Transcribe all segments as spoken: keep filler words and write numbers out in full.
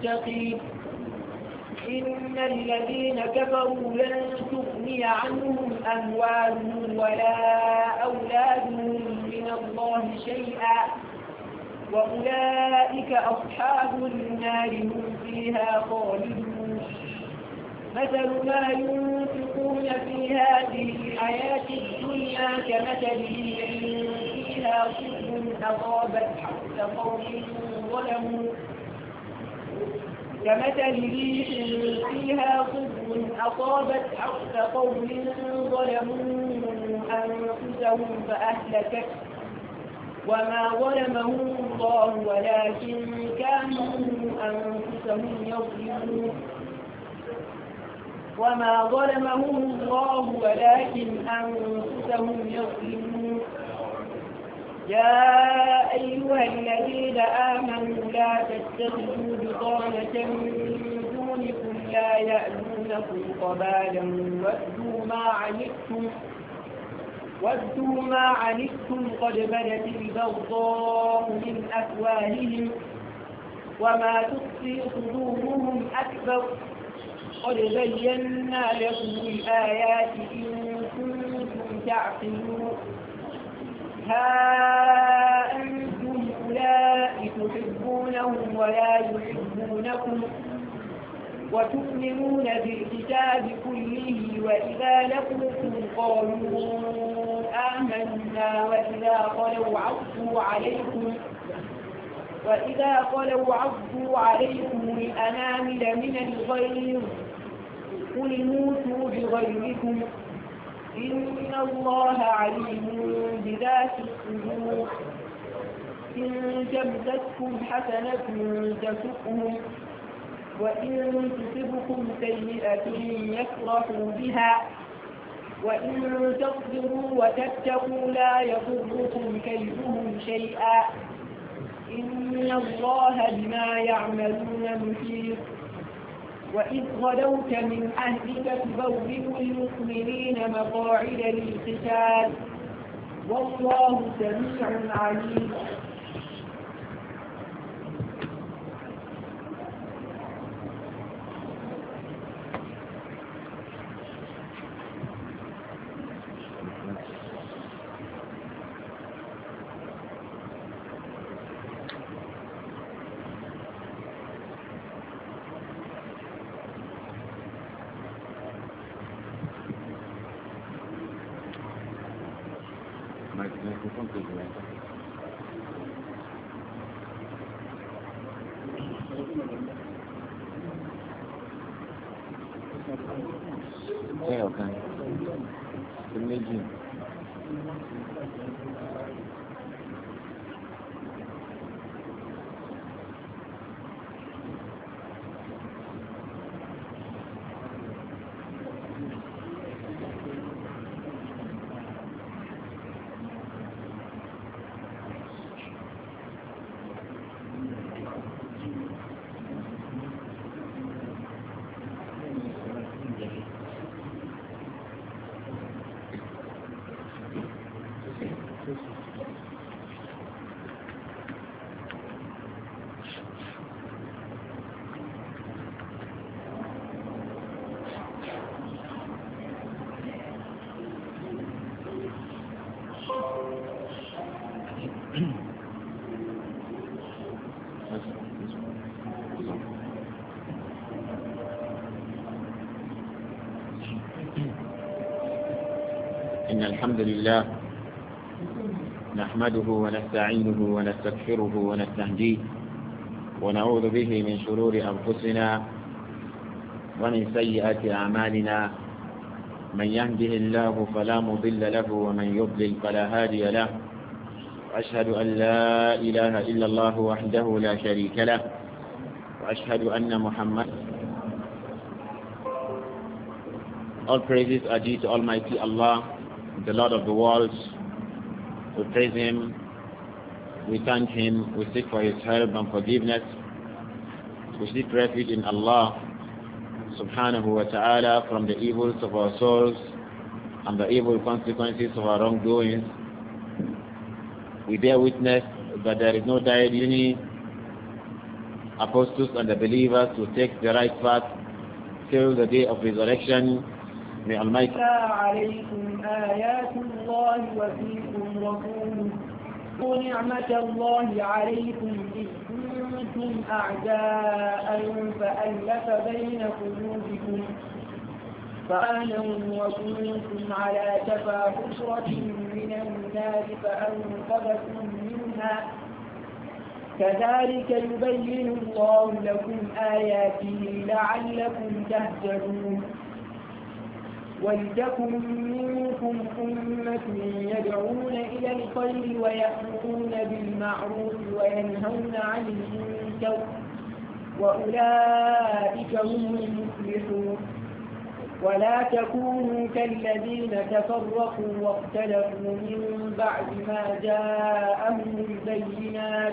للمتقين إن الذين كفروا لن تغني عنهم أموالهم ولا أولادهم من الله شيئا وأولئك أصحاب النار هم فيها خالدون مثل ما ينفقون في هذه الحياة الدنيا كمثل ريح فيها صر أصابت حرث قوم ظلموا كمثل ريح فيها صر أصابت حرث قوم ظلموا أنفسهم فأهلكت وما ظلمهم الله ولكن كانوا أنفسهم يظلمون وما ظلمهم الله ولكن أنفسهم يظلمون يا أيها الذين آمنوا لا تتخذوا بطانة من دونكم لا يألونكم خبالا ودوا ما عنتم ودوا ما عنتم قد بدت البغضاء من أفواههم وما تخفي صدورهم أكبر قد بينا لكم الآيات إن كنتم تعقلون ها أنتم أولئك تحبونهم ولا يحبونكم وتؤمنون بالكتاب كله وإذا لقوكم قالوا آمنا وإذا خلوا عضوا عليكم وإذا خلوا عضوا عليكم الأنامل من الغيظ قل موتوا بغيظكم إن الله عليم بذات الصدور إن تمسككم حسنة تسؤهم وإن تصبكم سيئة يفرحوا بها وإن تصبروا وتتقوا لا يضركم كيدهم شيئا إن الله بما يعملون محيط وإذ غدوت من أهلك تبوئ المؤمنين مقاعد للقتال والله سميع عليم إن الحمد لله نحمده ونستعينه ونستغفره ونستهديه ونعوذ به من شرور أنفسنا ومن سيئات أعمالنا من يهده الله فلا مضل له ومن يضلل فلا هادي له وأشهد أن لا إله إلا الله وحده لا شريك له وأشهد أن محمد. All praises are due to Almighty Allah, the Lord of the worlds. We praise Him, we thank Him, we seek for His help and forgiveness. We seek refuge in Allah subhanahu wa ta'ala from the evils of our souls and the evil consequences of our wrongdoings. We bear witness that there is no deity apostles and the believers to take the right path till the day of resurrection. May Almighty عليكم آيات الله وفيكم رسوله ونعمة الله عليكم إذ كنتم أعداء فألف بين قلوبكم فآمنوا وكنتم على شفا حفرة من النار فأنقذكم منها كذلك يبين الله لكم آياته لعلكم تهتدون ولتكن منكم أمة يدعون إلى الخير ويأمرون بالمعروف وينهون عن المنكر وأولئك هم المفلحون ولا تكونوا كالذين تفرقوا واختلفوا من بعد ما جاءهم البينات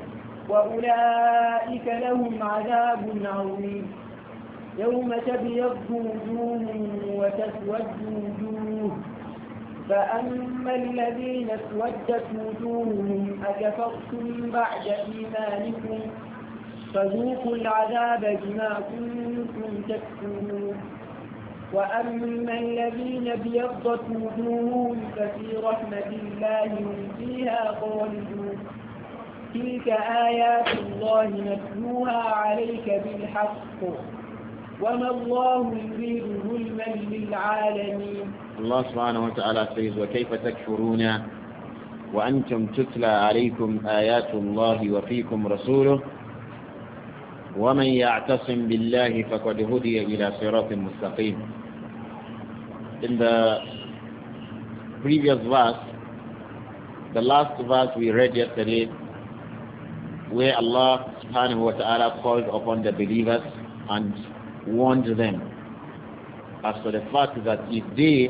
وأولئك لهم عذاب عظيم يوم تبيض وجوه وتسود وجوه فأما الذين اسودت وجوههم أكفرتم بعد إيمانكم فذوقوا العذاب بما كنتم تكفرون وأما الذين ابيضت وجوههم ففي رحمة الله هم فيها خالدون تلك آيات الله نتلوها عليك بالحق وما الله يريد ظلما للعالمين. الله سبحانه وتعالى says وكيف تكفرون وأنتم تتلى عليكم آيات الله وفيكم رسوله ومن يعتصم بالله فقد هدي إلى صراط مستقيم. In the previous verse, the last verse we read yesterday, where Allah subhanahu wa ta'ala called upon the believers and warned them as for the fact that if they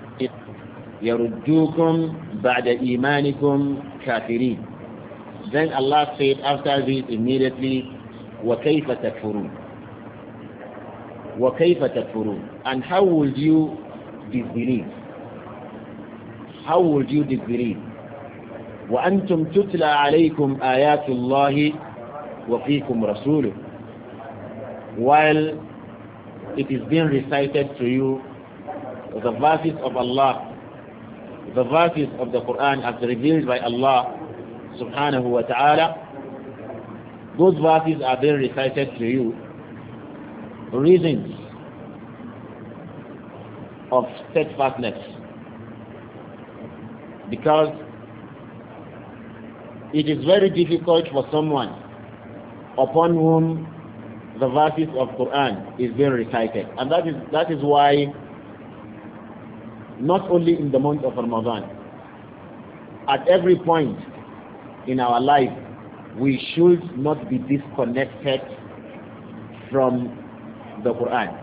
يَرُدُّوكُمْ بَعْدَ إِيمَانِكُمْ كَافِرِينَ, then Allah said after this immediately وَكَيْفَ تَكْفُرُونَ وَكَيْفَ تَكْفُرُونَ, and how would you disbelieve? How would you disbelieve? وأنتم تتلى عليكم آيات الله وفيكم رسوله, while it is being recited to you the verses of Allah, the verses of the Quran as revealed by Allah subhanahu wa ta'ala. Those verses are being recited to you, reasons of steadfastness, because it is very difficult for someone upon whom the verses of Quran is being recited, and that is that is why not only in the month of Ramadan, at every point in our life we should not be disconnected from the Quran.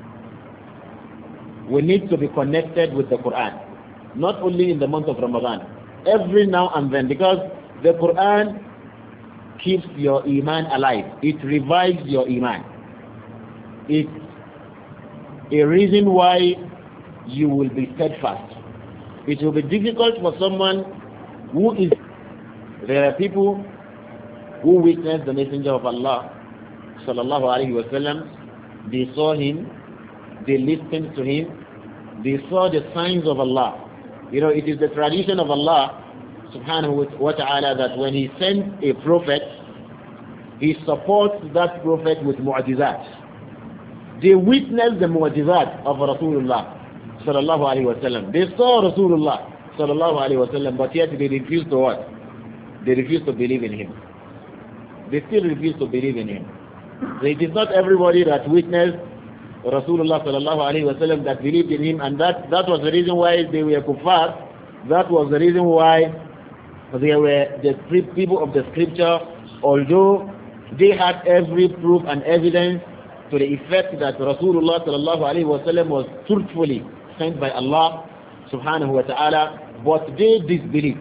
We need to be connected with the Quran, not only in the month of Ramadan, every now and then, because the Quran keeps your iman alive. It revives your iman. It's a reason why you will be steadfast. It will be difficult for someone who is... There are people who witnessed the Messenger of Allah sallallahu alaihi wasallam. They saw him, they listened to him, they saw the signs of Allah. You know, it is the tradition of Allah subhanahu wa ta'ala that when he sends a prophet, he supports that prophet with mu'jizat. They witnessed the mu'jizat of Rasulullah sallallahu alaihi wasallam. They saw Rasulullah sallallahu alaihi wasallam, but yet they refused to what? They refused to believe in him. They still refuse to believe in him. So it is not everybody that witnessed Rasulullah sallallahu alaihi wasallam that believed in him, and that that was the reason why they were kuffar. That was the reason why they were the people of the scripture, although they had every proof and evidence to the effect that Rasulullah sallallahu alaihi wasallam was truthfully sent by Allah subhanahu wa ta'ala, but they disbelieved.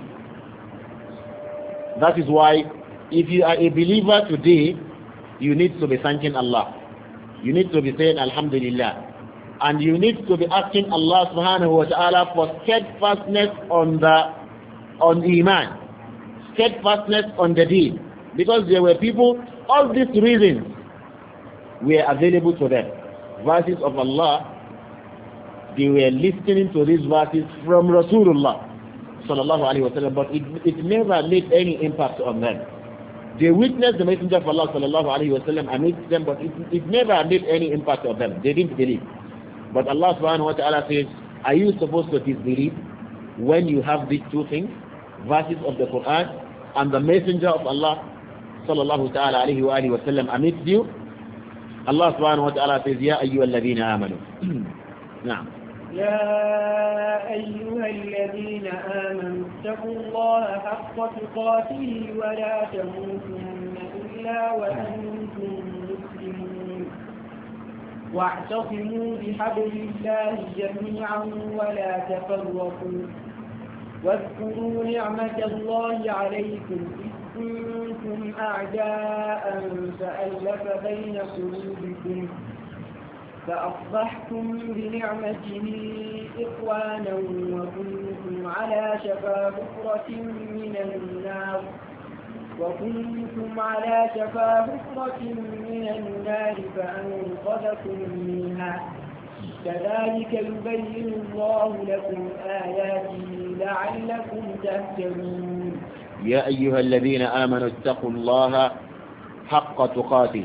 That is why if you are a believer today, you need to be thanking Allah. You need to be saying Alhamdulillah. And you need to be asking Allah subhanahu wa ta'ala for steadfastness on the on Iman, steadfastness on the deen, Because there were people, all these reasons were available to them. Verses of Allah, they were listening to these verses from Rasulullah sallallahu alaihi wasallam, but it, it never made any impact on them. They witnessed the Messenger of Allah sallallahu alaihi wasallam amidst them, but it, it never made any impact on them. They didn't believe. But Allah subhanahu wa ta'ala says, are you supposed to disbelieve when you have these two things, verses of the Quran and the Messenger of Allah sallallahu ta'ala alaihi wa alihi wasallam amidst you? Allah subhanahu wa ta'ala says, Ya ayyuha alladhina amanu. Na'am. يا أيها الذين آمنوا اتقوا الله حق تقاته ولا تموتن إلا وأنتم مسلمون واعتصموا بحبل الله جميعا ولا تفرقوا واذكروا نعمة الله عليكم إذ كنتم أعداء فألف بين قلوبكم فأصبحتم بنعمته إخوانا وكنتم على شفا حفرة من النار وكنتم على شفا حفرة من النار فأنقذكم منها كذلك يبين الله لكم آياته لعلكم تهتدون يا أيها الذين آمنوا اتقوا الله حق تقاته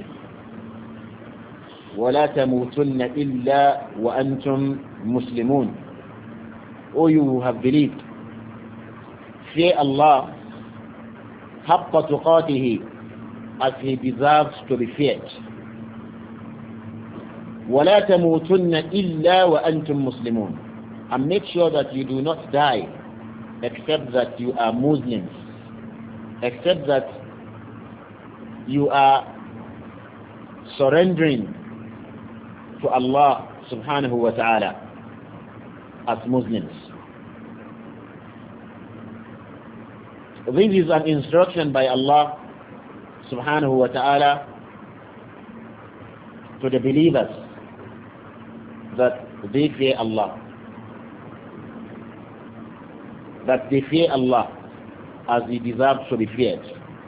ولا تموتن إلا وأنتم مسلمون. O you who have believed, fear Allah حق تقاته, as he deserves to be feared. ولا تموتن إلا وأنتم مسلمون, and make sure that you do not die except that you are Muslims, except that you are surrendering to Allah subhanahu wa ta'ala as Muslims. This is an instruction by Allah subhanahu wa ta'ala to the believers that they fear Allah, that they fear Allah as he deserves to be feared,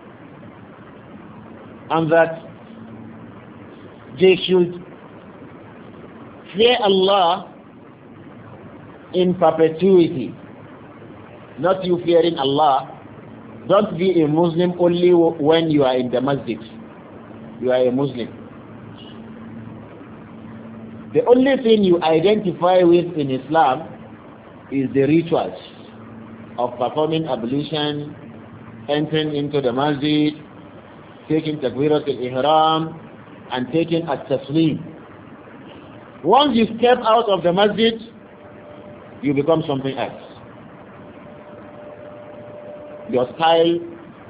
and that they should fear Allah in perpetuity, not you fearing Allah. Don't be a Muslim only when you are in the masjid. You are a Muslim. The only thing you identify with in Islam is the rituals of performing ablution, entering into the masjid, taking takbirat al-ihram, and taking at-taslim. Once you step out of the masjid, you become something else. Your style,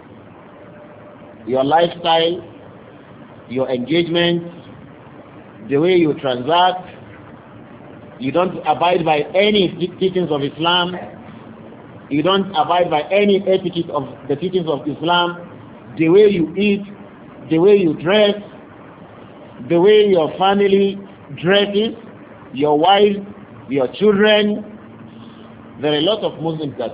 your lifestyle, your engagement, the way you transact, you don't abide by any teachings of Islam, you don't abide by any etiquette of the teachings of Islam, the way you eat, the way you dress, the way your family dresses, your wife, your children. There are a lot of Muslims that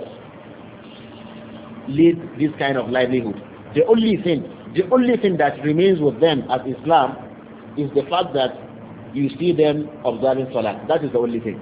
lead this kind of livelihood. The only thing, the only thing that remains with them as Islam is the fact that you see them observing Salah. That is the only thing.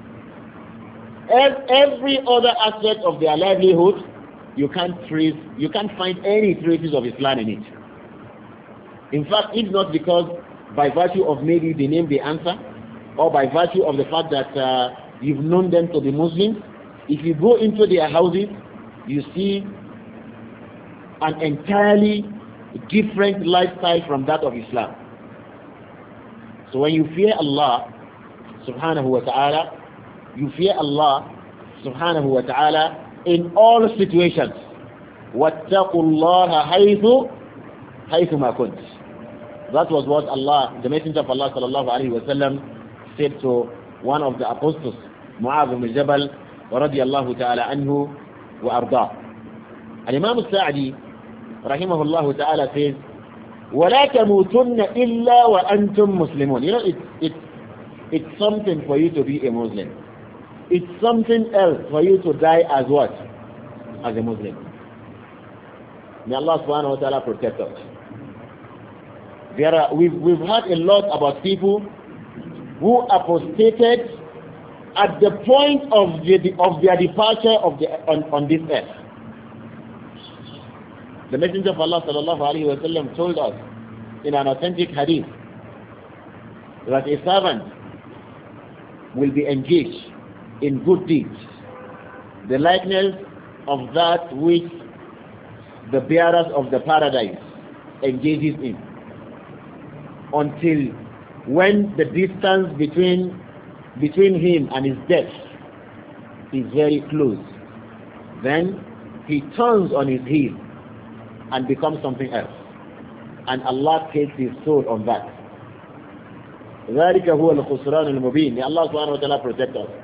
Every other aspect of their livelihood, you can't trace, you can't find any traces of Islam in it. In fact, if not because by virtue of maybe the name they answer, or by virtue of the fact that uh, you've known them to be Muslims, if you go into their houses, you see an entirely different lifestyle from that of Islam. So when you fear Allah subhanahu wa ta'ala, you fear Allah subhanahu wa ta'ala in all situations. وَاتَّقُوا اللَّهَ حَيْثُ حَيْثُ مَا كُنْتُ. That was what Allah, the Messenger of Allah sallallahu alayhi wa sallam, said to one of the apostles, Mu'adh ibn Jabal radiyallahu ta'ala anhu wa arda. And Imam al-Sa'di rahimahullah ta'ala says, وَلَا تَمُوتُنَّ إِلَّا وَأَنْتُمْ مُسْلِمُونَ. You know, it's, it's, it's something for you to be a Muslim. It's something else for you to die as what? As a Muslim. May Allah subhanahu wa ta'ala protect us. There are, we've, we've heard a lot about people who apostated at the point of, the, of their departure of the, on, on this earth. The Messenger of Allah sallallahu alayhi wa sallam told us in an authentic hadith that a servant will be engaged in good deeds, the likeness of that which the bearers of the paradise engages in, until when the distance between between him and his death is very close. Then he turns on his heel and becomes something else, and Allah takes his soul on that. ذلك هو الخسران المبين. May Allah subhanahu wa ta'ala protect us.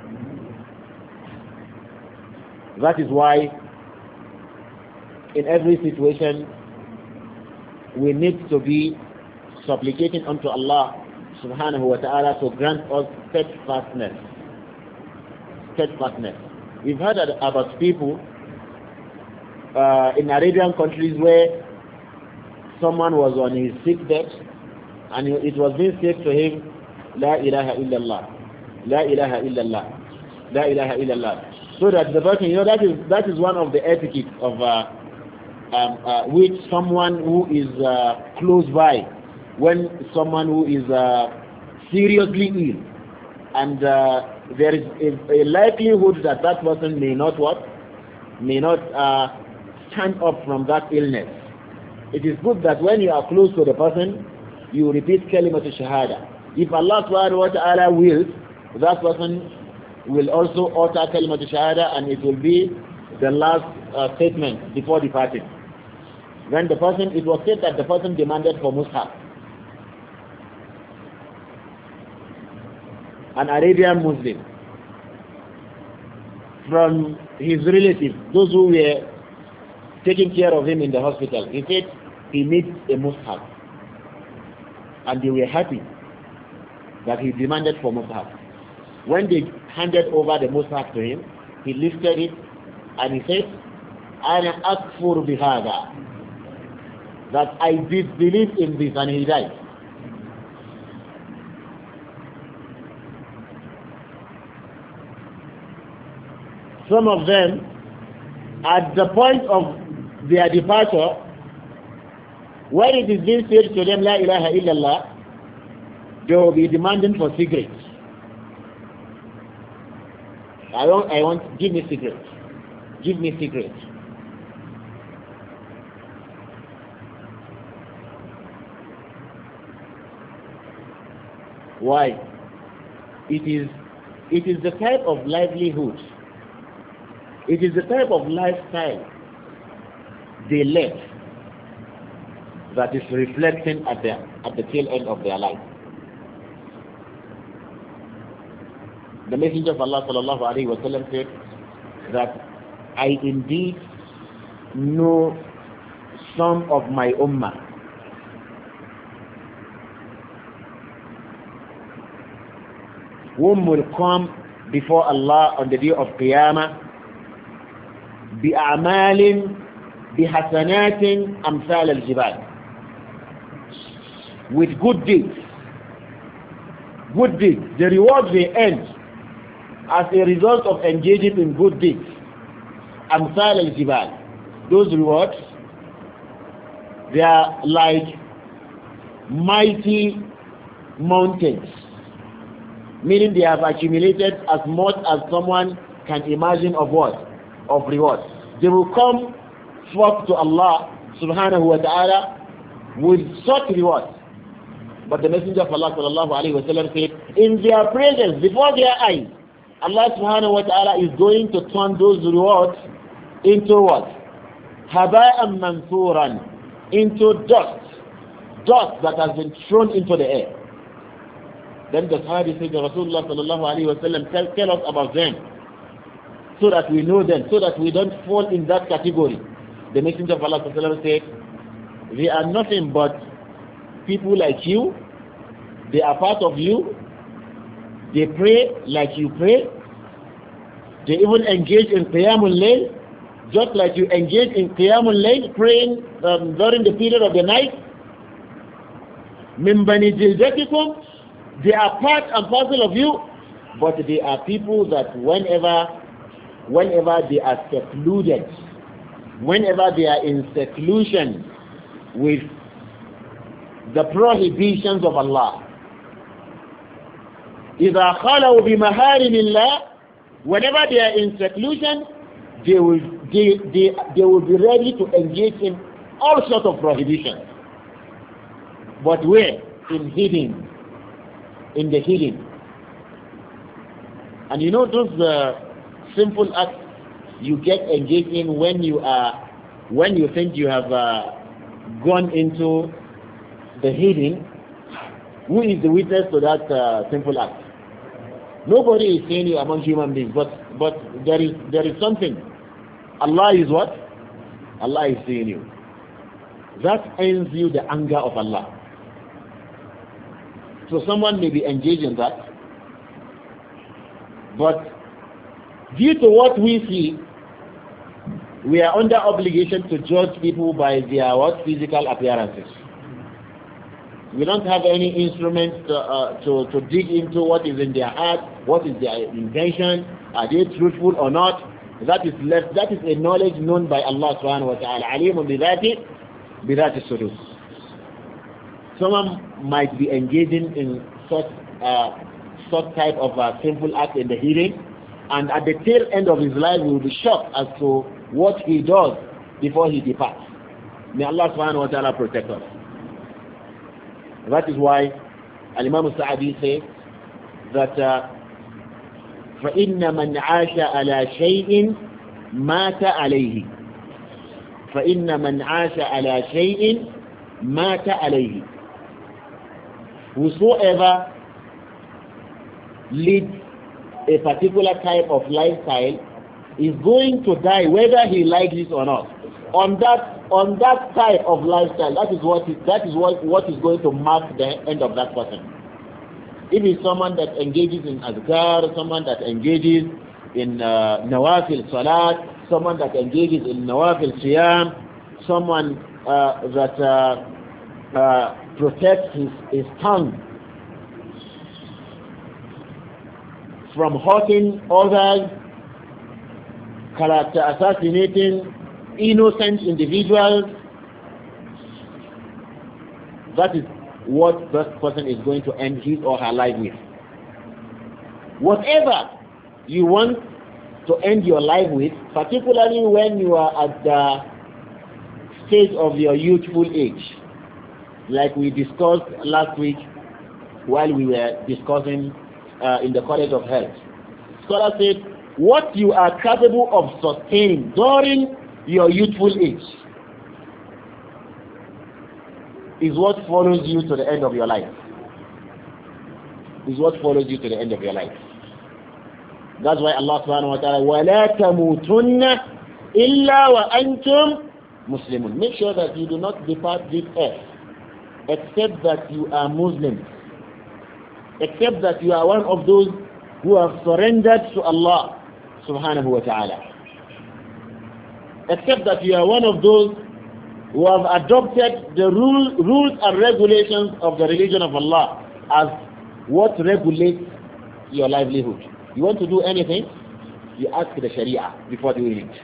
That is why in every situation we need to be supplicating unto Allah subhanahu wa ta'ala to grant us steadfastness. Steadfastness. We've heard about people uh, in Arabian countries where someone was on his sick bed and it was being said to him, La ilaha illallah, La ilaha illallah, La ilaha illallah. So that the person, you know, that is that is one of the etiquette of uh, um, uh, which someone who is uh, close by, when someone who is uh, seriously ill, and uh, there is a, a likelihood that that person may not what, may not uh, stand up from that illness. It is good that when you are close to the person, you repeat kalimat shahada. If Allah subhanahu wa ta'ala wills, that person will also utter kalimat shahada, and it will be the last uh, statement before departing. When the person, it was said that the person demanded for mushaf. An Arabian Muslim, from his relatives, those who were taking care of him in the hospital, he said he needs a mushaf. And they were happy that he demanded for mushaf. When they handed over the mushaf to him, he lifted it and he said, Ana akfur bihada, that I disbelieve in this, and he died. Some of them, at the point of their departure, when it is being said to them, La ilaha illallah, they will be demanding for cigarettes. I want, I want, give me cigarettes. Give me cigarettes. Why? It is, it is the type of livelihood, it is the type of lifestyle they led that is reflecting at the, at the tail end of their life. The Messenger of Allah sallallahu alaihi wasallam said that I indeed know some of my ummah whom will come before Allah on the day of Qiyamah بأعمال بحسنات أمثال الجبال, with good deeds. Good deeds, the reward they earn as a result of engaging in good deeds. Amthal al-jibal, those rewards, they are like mighty mountains, meaning they have accumulated as much as someone can imagine of what? Of rewards. They will come forth to Allah subhanahu wa ta'ala with such rewards. But the Messenger of Allah sallallahu alayhi wa sallam said, in their presence, before their eyes, Allah subhanahu wa ta'ala is going to turn those rewards into what? Haba'an mansuran, into dust. Dust that has been thrown into the air. Then the Sahabi said, Rasulullah sallallahu alayhi wa sallam, tell, tell us about them, so that we know them, so that we don't fall in that category. The Messenger of Allah sallallahu alayhi wa sallam said, they are nothing but people like you, they are part of you, they pray like you pray, they even engage in Qiyamul Layl, Just like you engage in Qiyamul Layl, praying um, during the period of the night. Min bani jildatikum, they are part and parcel of you, but they are people that whenever, whenever they are secluded, whenever they are in seclusion with the prohibitions of Allah, إِذَا خَلَوْا بِمَهَارِمِ اللَّهِ, whenever they are in seclusion, they will, they, they, they will be ready to engage in all sorts of prohibitions. But where? In hidden. In the hidden. And you know those uh, simple acts you get engaged in when you are, when you think you have uh, gone into the hidden. Who is the witness to that uh, simple act? Nobody is seeing you among human beings, but but there is there is something. Allah is what? Allah is seeing you. That ends you the anger of Allah. So someone may be engaged in that, but due to what we see, we are under obligation to judge people by their what? Physical appearances. We don't have any instruments to, uh, to, to dig into what is in their heart, what is their intention, are they truthful or not. That is left, that is a knowledge known by Allah subhanahu wa ta'ala. Alimun bidhati bidhati sudur. Someone might be engaging in such uh, such type of uh, simple act in the hearing, and at the tail end of his life will be shocked as to what he does before he departs. May Allah subhanahu wa ta'ala protect us. That is why Al-Imam Sa'adi says that فَإِنَّ مَنْ عَاشَ عَلَى شَيْءٍ مَاتَ عَلَيْهِ فَإِنَّ مَنْ عَاشَ عَلى شَيْءٍ مَاتَ عَلَيْهِ. Whosoever leads a particular type of lifestyle is going to die whether he likes it or not. On that on that type of lifestyle, that is what is, that is what, what is going to mark the end of that person. If it's someone that engages in azkar, someone that engages in uh, nawafil salat, someone that engages in nawafil siyam, someone uh, that uh, uh, protects his, his tongue from hurting others, character assassinating innocent individuals, that is what that person is going to end his or her life with. Whatever you want to end your life with, particularly when you are at the stage of your youthful age, like we discussed last week while we were discussing uh, in the College of Health. Scholar said, what you are capable of sustaining during your youthful age is what follows you to the end of your life. Is what follows you to the end of your life. That's why Allah subhanahu wa ta'ala, وَلَا تَمُوتُنَّ إِلَّا وَأَنْتُمْ مُسْلِمُونَ. Make sure that you do not depart this earth except that you are Muslims, except that you are one of those who have surrendered to Allah subhanahu wa ta'ala, except that you are one of those who have adopted the rule, rules and regulations of the religion of Allah as what regulates your livelihood. You want to do anything, you ask the Sharia before doing it.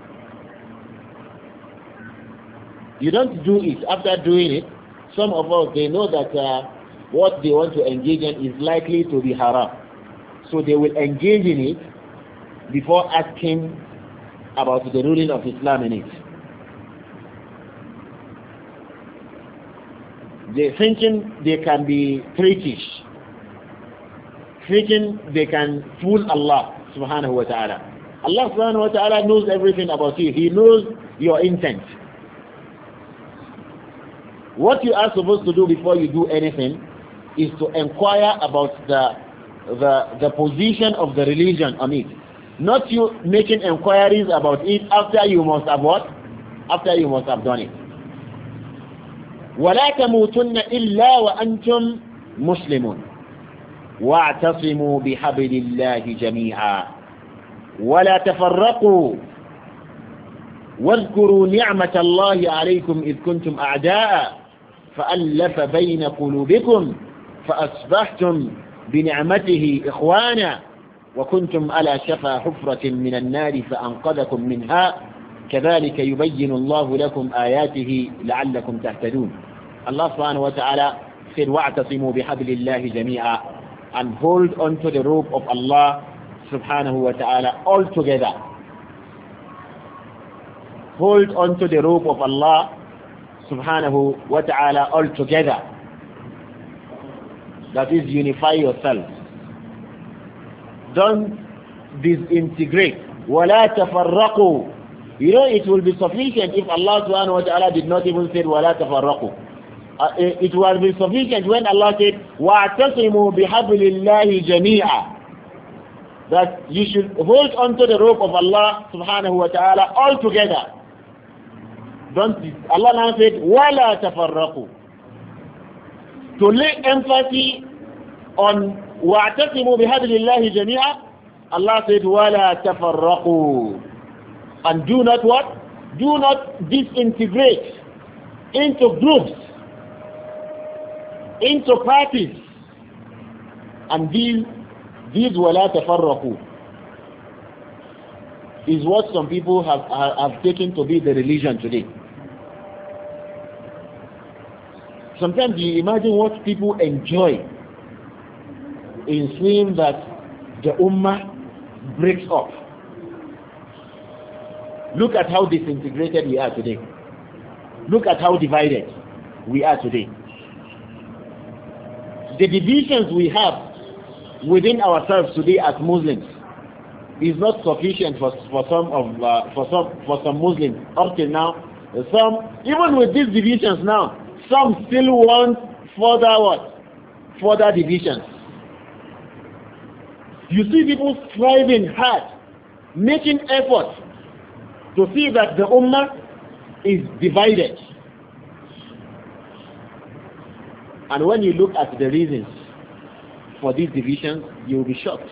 You don't do it after doing it. Some of us, they know that uh, what they want to engage in is likely to be haram. So they will engage in it before asking about the ruling of Islam in it. They're thinking they can be British, thinking they can fool Allah subhanahu wa ta'ala. Allah subhanahu wa ta'ala knows everything about you. He knows your intent. What you are supposed to do before you do anything is to inquire about the, the, the position of the religion on it. Not you making inquiries about it after you must have what? After you must have done it. وَلَا تَمُوتُنَّ إِلَّا وَأَنْتُمْ مُسْلِمُونَ وَاعْتَصِمُوا بِحَبْلِ اللَّهِ جَمِيعًا وَلَا تَفَرَّقُوا. واذكروا نعمة الله عليكم إذ كنتم أعداء فألف بين قلوبكم فأصبحتم بنعمته إخوانا وكنتم على شفا حفرة من النار فأنقذكم منها كذلك يبين الله لكم آياته لعلكم تهتدون. Allah subhanahu wa ta'ala said وَاعْتَصِمُوا بِحَبْلِ اللَّهِ جَمِيعًا, and hold on to the rope of Allah subhanahu wa ta'ala all together. Hold on to the rope of Allah subhanahu wa ta'ala all together. That is, unify yourself. Don't disintegrate. وَلَا تَفَرَّقُوا. You know, it will be sufficient if Allah subhanahu wa ta'ala did not even say وَلَا تَفَرَّقُوا. Uh, it, it will be sufficient when Allah said وَاعْتَصِمُوا بِحَبْلِ اللَّهِ جَمِيعًا, that you should hold on to the rope of Allah subhanahu wa ta'ala all together. Don't, Allah now said وَلَا تَفَرَّقُوا, to lay emphasis on وَاعْتَصِمُوا بِحَبْلِ اللَّهِ جَمِيعًا. Allah said وَلَا تَفَرَّقُوا, and do not what? Do not disintegrate into groups, into parties. And these these وَلَا تَفَرَّقُوا is what some people have, have, have taken to be the religion today. Sometimes you imagine what people enjoy in seeing that the ummah breaks up. Look at how disintegrated we are today. Look at how divided we are today. The divisions we have within ourselves today as Muslims is not sufficient for, for some of uh, for some for some Muslims up till now. Some, even with these divisions now, some still want further what? Further divisions. You see people striving hard, making efforts to see that the ummah is divided. And when you look at the reasons for these divisions, you will be shocked.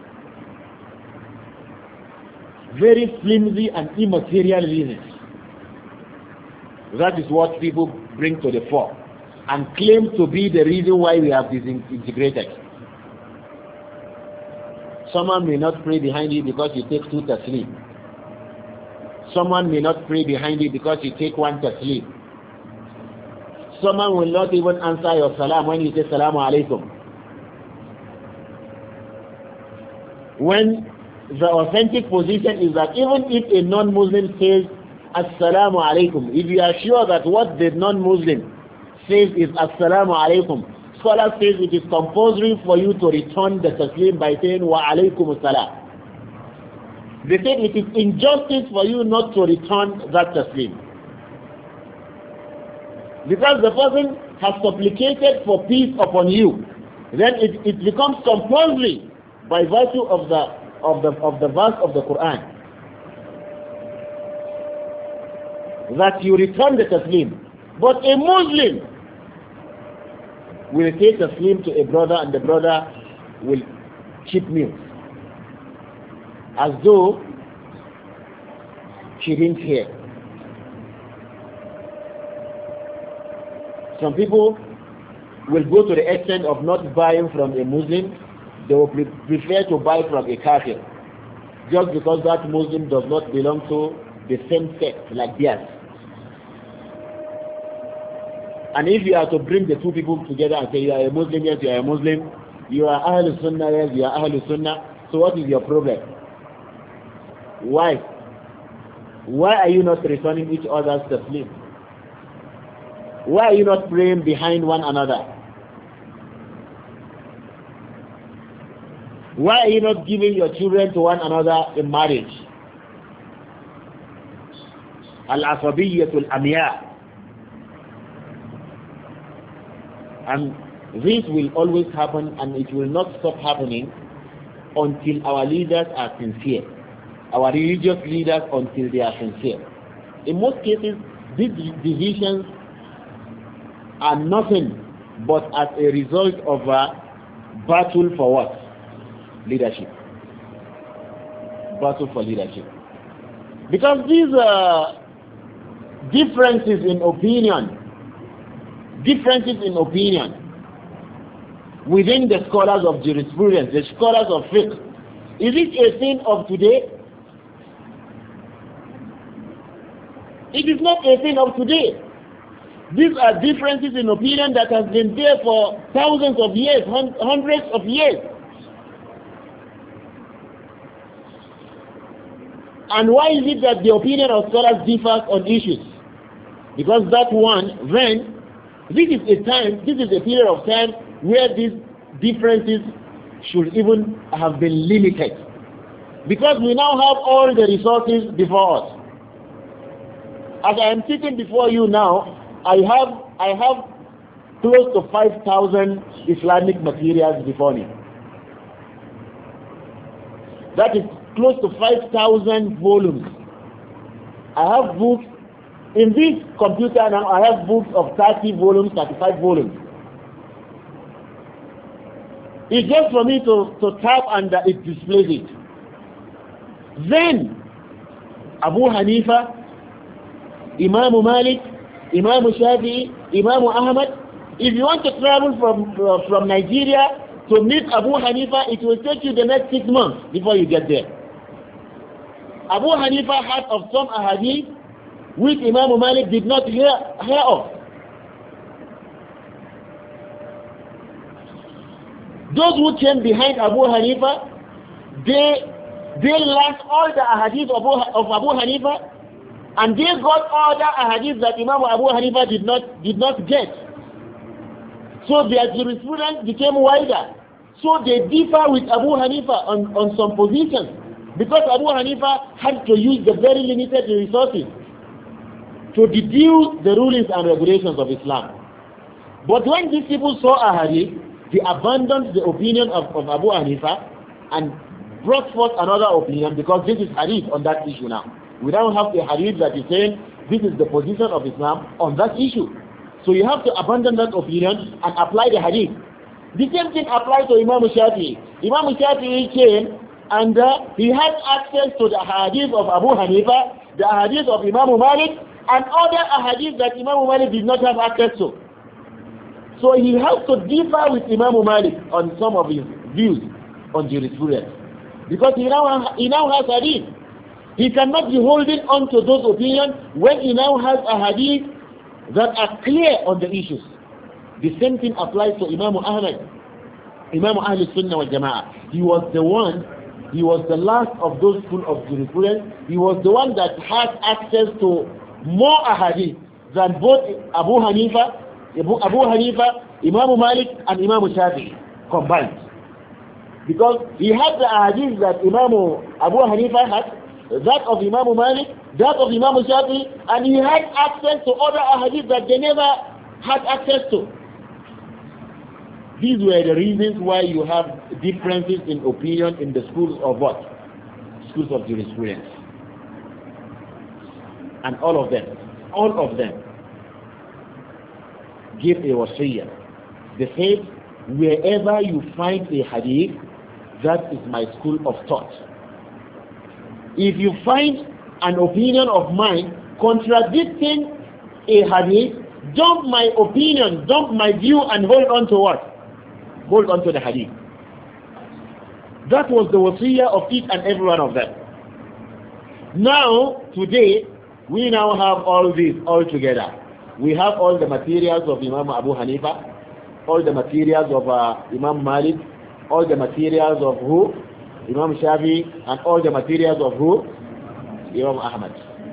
Very flimsy and immaterial reasons. That is what people bring to the fore and claim to be the reason why we have disintegrated. Someone may not pray behind you because you take two taslim. Someone may not pray behind you because you take one taslim. Someone will not even answer your salam when you say salamu alaikum. When the authentic position is that even if a non-Muslim says assalamu alaikum, if you are sure that what the non-Muslim says is assalamu alaikum, scholars says it is compulsory for you to return the taslim by saying wa alaikum assalam. They said it is injustice for you not to return that taslim, because the person has supplicated for peace upon you. Then it, it becomes compulsory by virtue of the of the of the verse of the Quran that you return the taslim. But a Muslim will take taslim to a brother and the brother will chip milk as though she didn't hear. Some people will go to the extent of not buying from a Muslim. They will prefer to buy from a kafir just because that Muslim does not belong to the same sect like theirs. And if you are to bring the two people together and say you are a Muslim, yes, you are a Muslim, you are Ahlul Sunnah, yes, you are Ahlul Sunnah, so what is your problem? Why? Why are you not returning each other's taslim? Why are you not praying behind one another? Why are you not giving your children to one another in marriage? Al-asabiyyatul amya. And this will always happen, and it will not stop happening until our leaders are sincere. Our religious leaders until they are sincere. In most cases, these divisions are nothing but as a result of a battle for what? Leadership. Battle for leadership. Because these uh, differences in opinion, differences in opinion within the scholars of jurisprudence, the scholars of fiqh, is it a thing of today? It is not a thing of today. These are differences in opinion that has been there for thousands of years, hundreds of years. And why is it that the opinion of scholars differs on issues? Because that one, then, this is a time, this is a period of time where these differences should even have been limited. Because we now have all the resources before us. As I am sitting before you now, I have I have close to five thousand Islamic materials before me. That is close to five thousand volumes. I have books, in this computer now, I have books of thirty volumes, thirty-five volumes. It's just for me to, to tap and uh, it displays it. Then, Abu Hanifa, Imam Malik, Imam Shafi'i, Imam Ahmad, if you want to travel from, uh, from Nigeria to meet Abu Hanifa, it will take you the next six months before you get there. Abu Hanifa had of some ahadith which Imam Malik did not hear, hear of. Those who came behind Abu Hanifa, they they learned all the ahadith of Abu, of Abu Hanifa, and they got all the ahadith that Imam Abu Hanifa did not did not get. So their jurisprudence became wider. So they differ with Abu Hanifa on, on some positions, because Abu Hanifa had to use the very limited resources to deduce the rulings and regulations of Islam. But when these people saw a hadith, they abandoned the opinion of, of Abu Hanifa and brought forth another opinion, because this is hadith on that issue now. We don't have a hadith that is saying this is the position of Islam on that issue. So you have to abandon that opinion and apply the hadith. The same thing applies to Imam Shafi'i. Imam Shafi'i came and uh, he had access to the hadith of Abu Hanifa, the hadith of Imam Malik, and other hadith that Imam Malik did not have access to. So he has to differ with Imam Malik on some of his views on jurisprudence, because he now, he now has hadith. He cannot be holding on to those opinions when he now has a hadith that are clear on the issues. The same thing applies to Imam Ahmad, Imam Ahlul Sunnah wal Jama'ah. He was the one, he was the last of those school of jurisprudence. He was the one that had access to more ahadith than both Abu Hanifa, Abu, Abu Hanifa, Imam Malik, and Imam Shafi'i combined. Because he had the ahadith that Imam Abu Hanifa had, that of Imam Malik, that of Imam Shafi'i, and he had access to other ahadith that they never had access to. These were the reasons why you have differences in opinion in the schools of what? Schools of jurisprudence. And all of them, all of them give a wasiyah. They said, wherever you find a hadith, that is my school of thought. If you find an opinion of mine contradicting a hadith, dump my opinion, dump my view, and hold on to what? Hold on to the hadith. That was the wasiyah of each and every one of them. Now, today, we now have all these all together. We have all the materials of Imam Abu Hanifa, all the materials of uh, Imam Malik, all the materials of who? Imam Shafi, and all the materials of who? Imam Ahmad.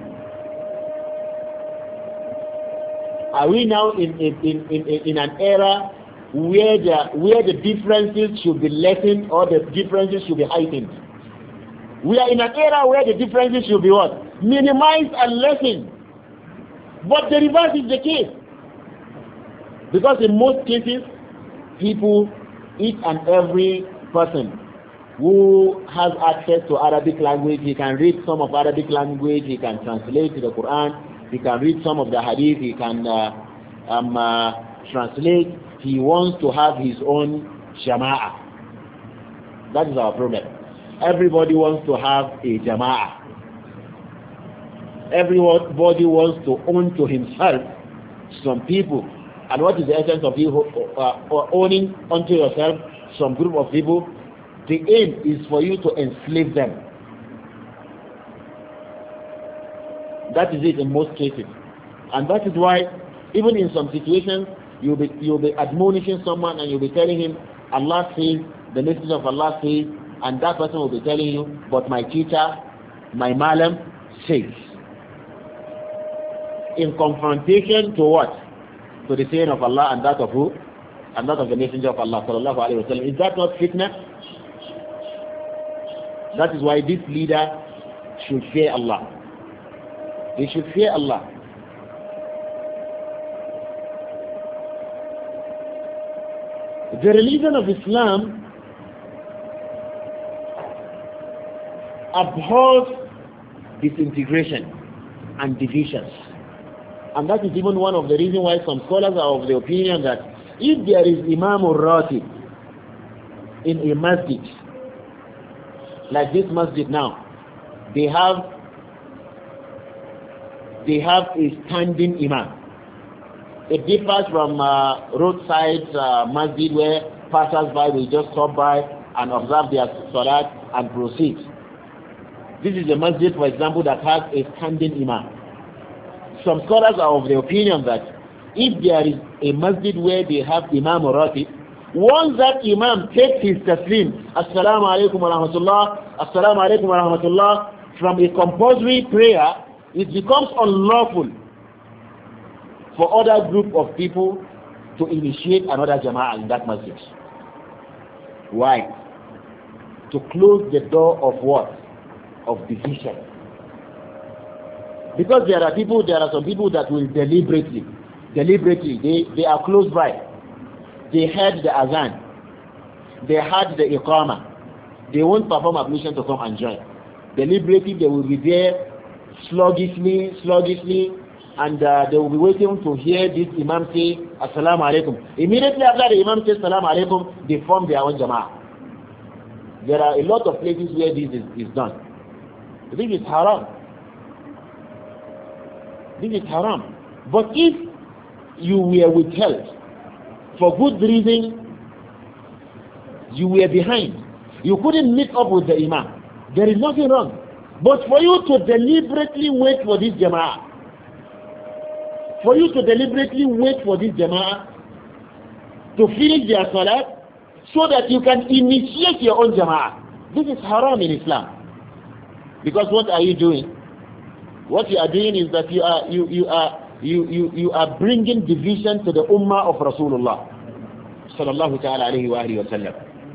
Are we now in, in, in, in, in an era where the, where the differences should be lessened or the differences should be heightened? We are in an era where the differences should be what? Minimized and lessened. But the reverse is the case. Because in most cases, people, each and every person who has access to Arabic language, he can read some of Arabic language, he can translate the Quran, he can read some of the hadith, he can uh, um, uh, translate. He wants to have his own jama'ah. That is our problem. Everybody wants to have a jama'ah. everybody wants to own to himself some people. And what is the essence of you uh, owning unto yourself some group of people? The aim is for you to enslave them. That is it in most cases. And that is why, even in some situations, you'll be, you'll be admonishing someone and you'll be telling him, Allah says, the message of Allah says, and that person will be telling you, but my teacher, my malam, says. In confrontation to what? To the saying of Allah and that of who? And that of the messenger of Allah, sallallahu alayhi wa sallam. Is that not fitna? That is why this leader should fear Allah. He should fear Allah. The religion of Islam abhors disintegration and divisions. And that is even one of the reasons why some scholars are of the opinion that if there is Imam al-Ratib in a masjid, like this masjid now, they have they have a standing imam. It differs from uh, roadside uh, masjid where passers-by will just stop by and observe their salat and proceed. This is a masjid, for example, that has a standing imam. Some scholars are of the opinion that if there is a masjid where they have Imam al-Ratib, once that imam takes his taslim, Assalamu alaikum wa rahmatullah, Assalamu alaikum wa rahmatullah, from a compulsory prayer, it becomes unlawful for other group of people to initiate another jama'ah in that masjid. Why? To close the door of what? Of division. Because there are people, there are some people that will deliberately, deliberately, they, they are close by. They heard the azan. They heard the iqamah. They won't perform ablution to come and join. Deliberately, they will be there sluggishly, sluggishly, and uh, they will be waiting to hear this imam say, Assalamu alaikum. Immediately after the imam says, Assalamu alaikum, they form their own jama'ah. There are a lot of places where this is, is done. This is haram. This is haram. But if you were withheld for good reason, you were behind, you couldn't meet up with the imam, there is nothing wrong. But for you to deliberately wait for this jama'ah, for you to deliberately wait for this jama'ah to finish their salat so that you can initiate your own jama'ah, this is haram in Islam. Because what are you doing? What you are doing is that you are you you are you you you are bringing division to the ummah of Rasulullah sallallahu ta'ala alayhi wa alihi wa sallam.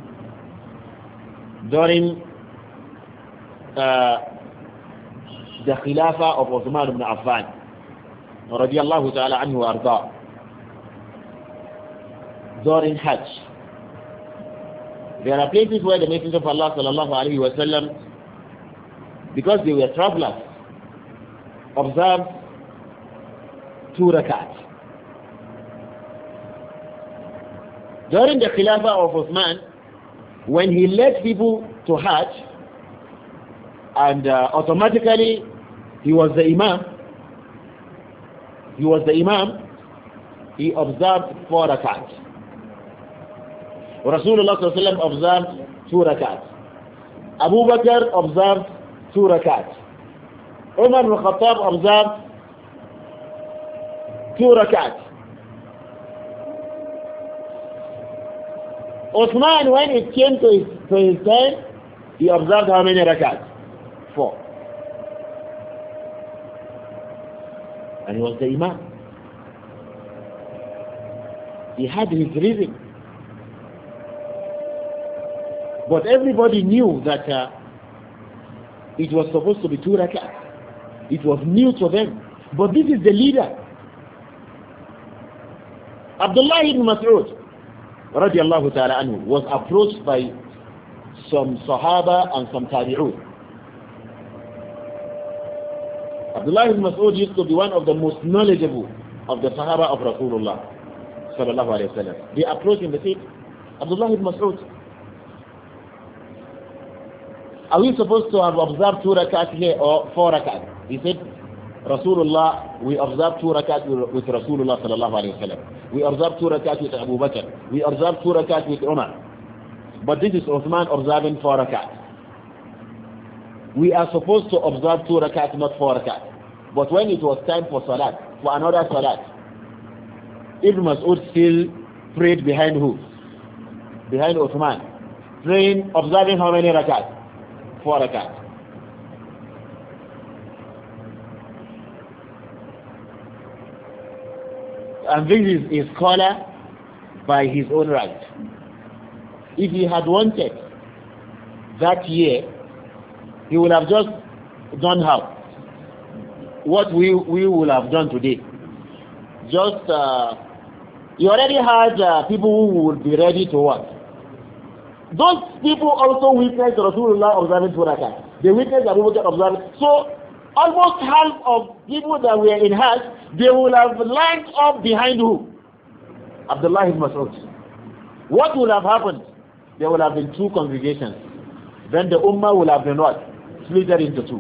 During uh, the Khilafah of Uthman ibn Affan radiyallahu ta'ala anhu wa arda, during Hajj, there are places where the Messenger of Allah sallallahu alayhi wa sallam, because they were travelers, observed two rakat. During the Khilafah of Uthman, when he led people to Hajj, and uh, automatically he was the Imam, he was the Imam, he observed four rakat. Rasulullah sallallahu alaihi wasallam observed two rakat. Abu Bakr observed two rakat. Umar ibn Khattab observed two rakat. Uthman, when it came to his, to his turn, he observed how many rakat? Four. And he was the Imam. He had his reason. But everybody knew that uh, it was supposed to be two rakat. It was new to them. But this is the leader. Abdullah ibn Mas'ud radiallahu ta'ala anhu was approached by some Sahaba and some Tabi'un. Abdullah ibn Mas'ud used to be one of the most knowledgeable of the Sahaba of Rasulullah sallallahu alayhi wa sallam. They approached him, they said, Abdullah ibn Mas'ud, are we supposed to have observed two rakat here or four rakat? He said, Rasulullah, we observe two rakat with Rasulullah sallallahu alayhi wa sallam. We observe two rakat with Abu Bakr. We observe two rakat with Umar. But this is Uthman observing four rakat. We are supposed to observe two rakat, not four rakat. But when it was time for salat, for another salat, Ibn Mas'ud still prayed behind who? Behind Uthman. Praying, observing how many rakat? Four rakat. And this is a scholar by his own right. If he had wanted that year, he would have just done how? What we, we would have done today. Just, uh, you already had uh, people who would be ready to work. Those people also witnessed Rasulullah observing two rakat. They witnessed Abu Bakr observing. So, almost half of people that were in Hajj, they will have lined up behind who? Abdullah ibn Mas'ud. What will have happened? There will have been two congregations. Then the Ummah will have been what? Split into two.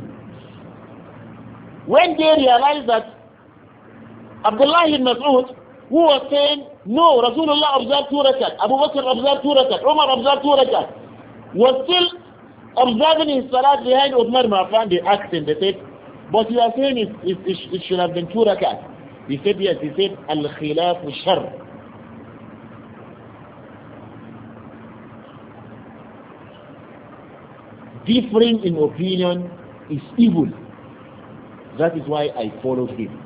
When they realized that Abdullah ibn Mas'ud, who was saying, no, Rasulullah observed two rakat, Abu Bakr observed two rakat, Umar observed two rakat, was still observing his salat behind Uthman ibn Affan, they asked him, they said, but you are saying it, it, it, it should have been two rakat. He said yes, he said, al-khilafu shar. Differing in opinion is evil. That is why I followed him.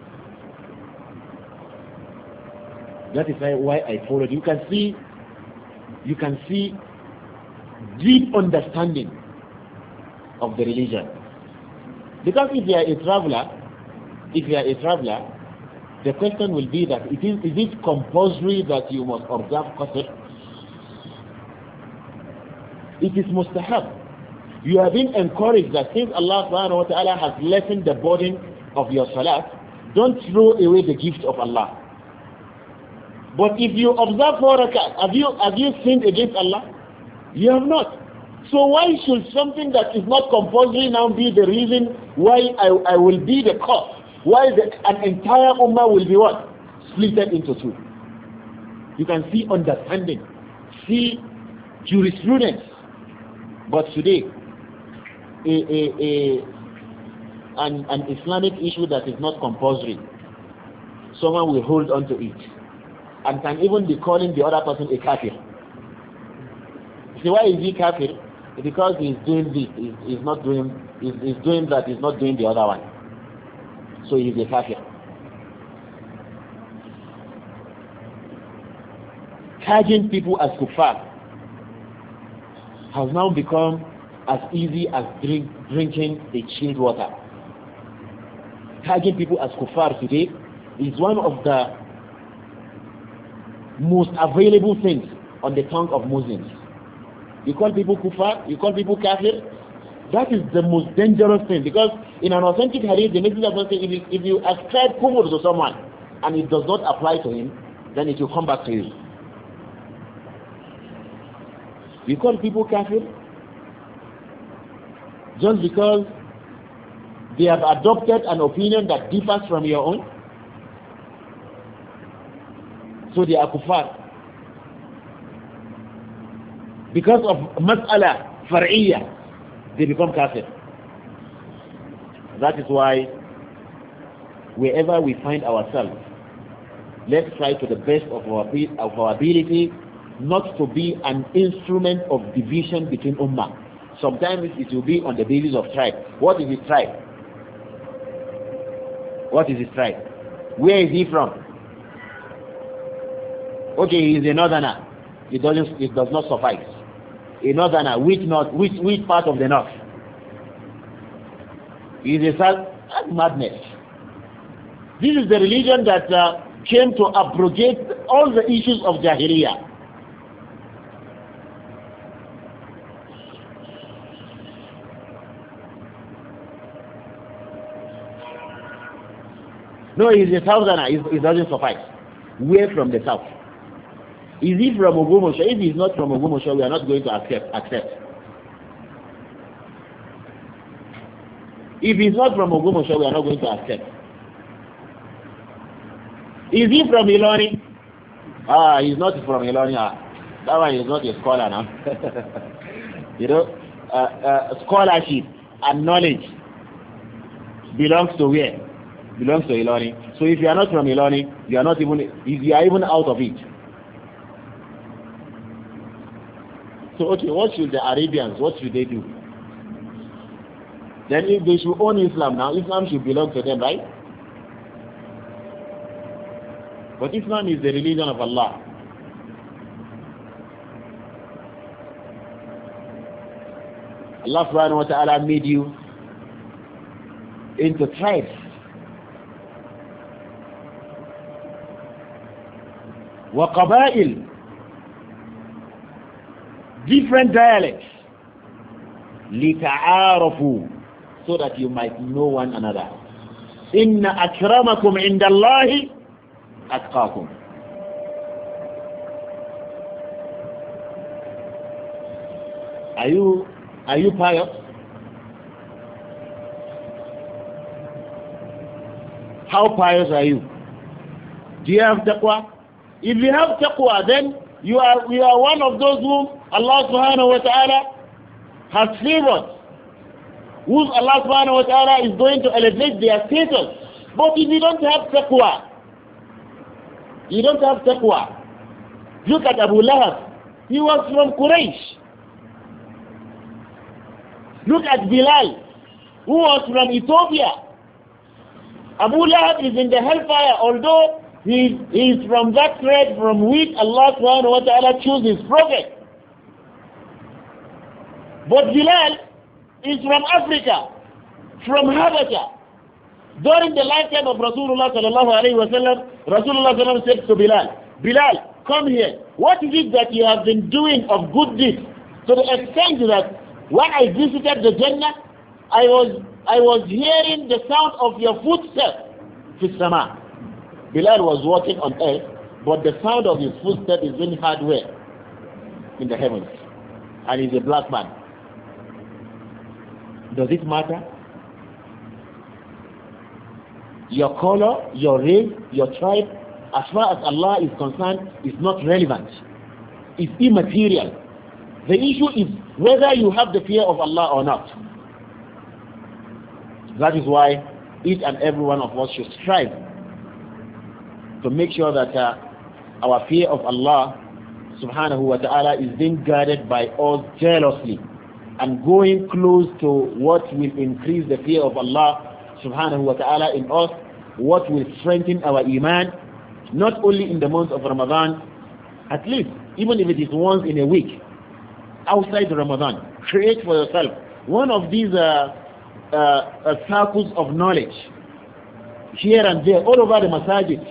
That is why I followed. You can see, you can see deep understanding of the religion. Because if you are a traveler, if you are a traveler, the question will be that it is, is it compulsory that you must observe qasr? It is mustahab. You have been encouraged that since Allah subhanahu wa ta'ala has lessened the burden of your salat, don't throw away the gift of Allah. But if you observe four rakat, have you, have you sinned against Allah? You have not. So why should something that is not compulsory now be the reason why I, I will be the cause? Why the, an entire ummah will be what? Splitted into two. You can see understanding, see jurisprudence. But today, a, a, a, an, an Islamic issue that is not compulsory, someone will hold on to it and can even be calling the other person a kafir. See, why is he kafir? Because he's doing this, he's, he's not doing, he's, he's doing that, he's not doing the other one. So he's a kafir. Charging people as kuffar has now become as easy as drink, drinking a chilled water. Tagging people as kuffar today is one of the most available things on the tongue of Muslims. You call people kuffar, you call people kafir, that is the most dangerous thing, because in an authentic hadith, the Messenger of Allah says, if you, if you ascribe kufr to someone and it does not apply to him, then it will come back to you. You call people kafir just because they have adopted an opinion that differs from your own, so they are kuffar. Because of mas'ala far'iyya, they become kafir. That is why wherever we find ourselves, let's try to the best of our, of our ability not to be an instrument of division between ummah. Sometimes it will be on the basis of tribe. What is his tribe? What is his tribe? Where is he from? Okay, he is a northerner. It doesn't. It does not suffice. A northerner, which north? Which which part of the north? He is a south. That's madness. This is the religion that uh, came to abrogate all the issues of Jahiliyyah. No, he is a southerner. It doesn't suffice. Where from the south? Is he from Ogumosho? If he is not from Ogumosho, we are not going to accept. accept. If he's not from Ogumosho, we are not going to accept. Is he from Ilani? Ah, he's not from Ilani. Ah, that one is not a scholar now. You know, uh, uh, scholarship and knowledge belongs to where? Belongs to Ilani. So if you are not from Ilani, you are not even, if you are even out of it. So okay, what should the Arabians, what should they do? Then if they should own Islam now, Islam should belong to them, right? But Islam is the religion of Allah. Allah subhanahu wa ta'ala made you into tribes. وَقَبَائِل, different dialects. لِتَعَارَفُوا, so that you might know one another. إِنَّ أَكْرَمَكُمْ عِنْدَ اللَّهِ أَتْقَاكُمْ. Are you are you pious? How pious are you? Do you have taqwa? If you have taqwa, then you are you are one of those whom Allah subhanahu wa ta'ala has favored, whose Allah subhanahu wa ta'ala is going to elevate their status. But if you don't have taqwa, you don't have taqwa. Look at Abu Lahab. He was from Quraysh. Look at Bilal, who was from Ethiopia. Abu Lahab is in the hellfire, although he is from that thread from which Allah subhanahu wa ta'ala chose his prophet. But Bilal is from Africa, from Habasha. During the lifetime of Rasulullah sallallahu alayhi wa sallam, Rasulullah sallallahu said to Bilal, Bilal, come here. What is it that you have been doing of good deeds? To the extent that when I visited the Jannah, I was I was hearing the sound of your footsteps. Fisama. Bilal was walking on earth, but the sound of his footsteps is being heard where? In the heavens. And he's a black man. Does it matter? Your color, your race, your tribe, as far as Allah is concerned, is not relevant. It's immaterial. The issue is whether you have the fear of Allah or not. That is why each and every one of us should strive to make sure that uh, our fear of Allah subhanahu wa ta'ala is being guarded by us jealously and going close to what will increase the fear of Allah subhanahu wa ta'ala in us, what will strengthen our iman, not only in the month of Ramadan, at least, even if it is once in a week, outside Ramadan. Create for yourself one of these uh, uh, uh, circles of knowledge here and there, all over the masajid.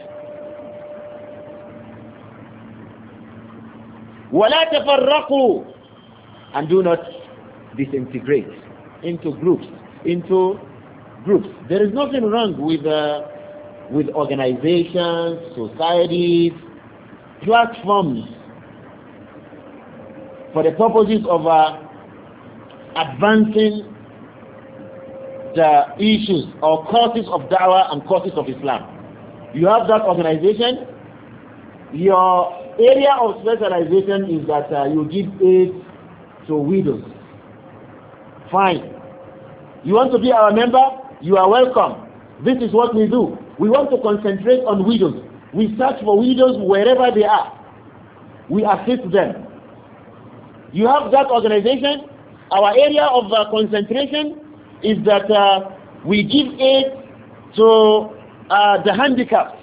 وَلَا تَفَرَّقُوا, and do not disintegrate into groups, into groups. There is nothing wrong with uh, with organizations, societies, platforms for the purposes of uh, advancing the issues or causes of da'wah and causes of Islam. You have that organization. Your area of specialization is that uh, you give aid to widows. Fine. You want to be our member? You are welcome. This is what we do. We want to concentrate on widows. We search for widows wherever they are. We assist them. You have that organization. Our area of uh, concentration is that uh, we give aid to uh, the handicapped.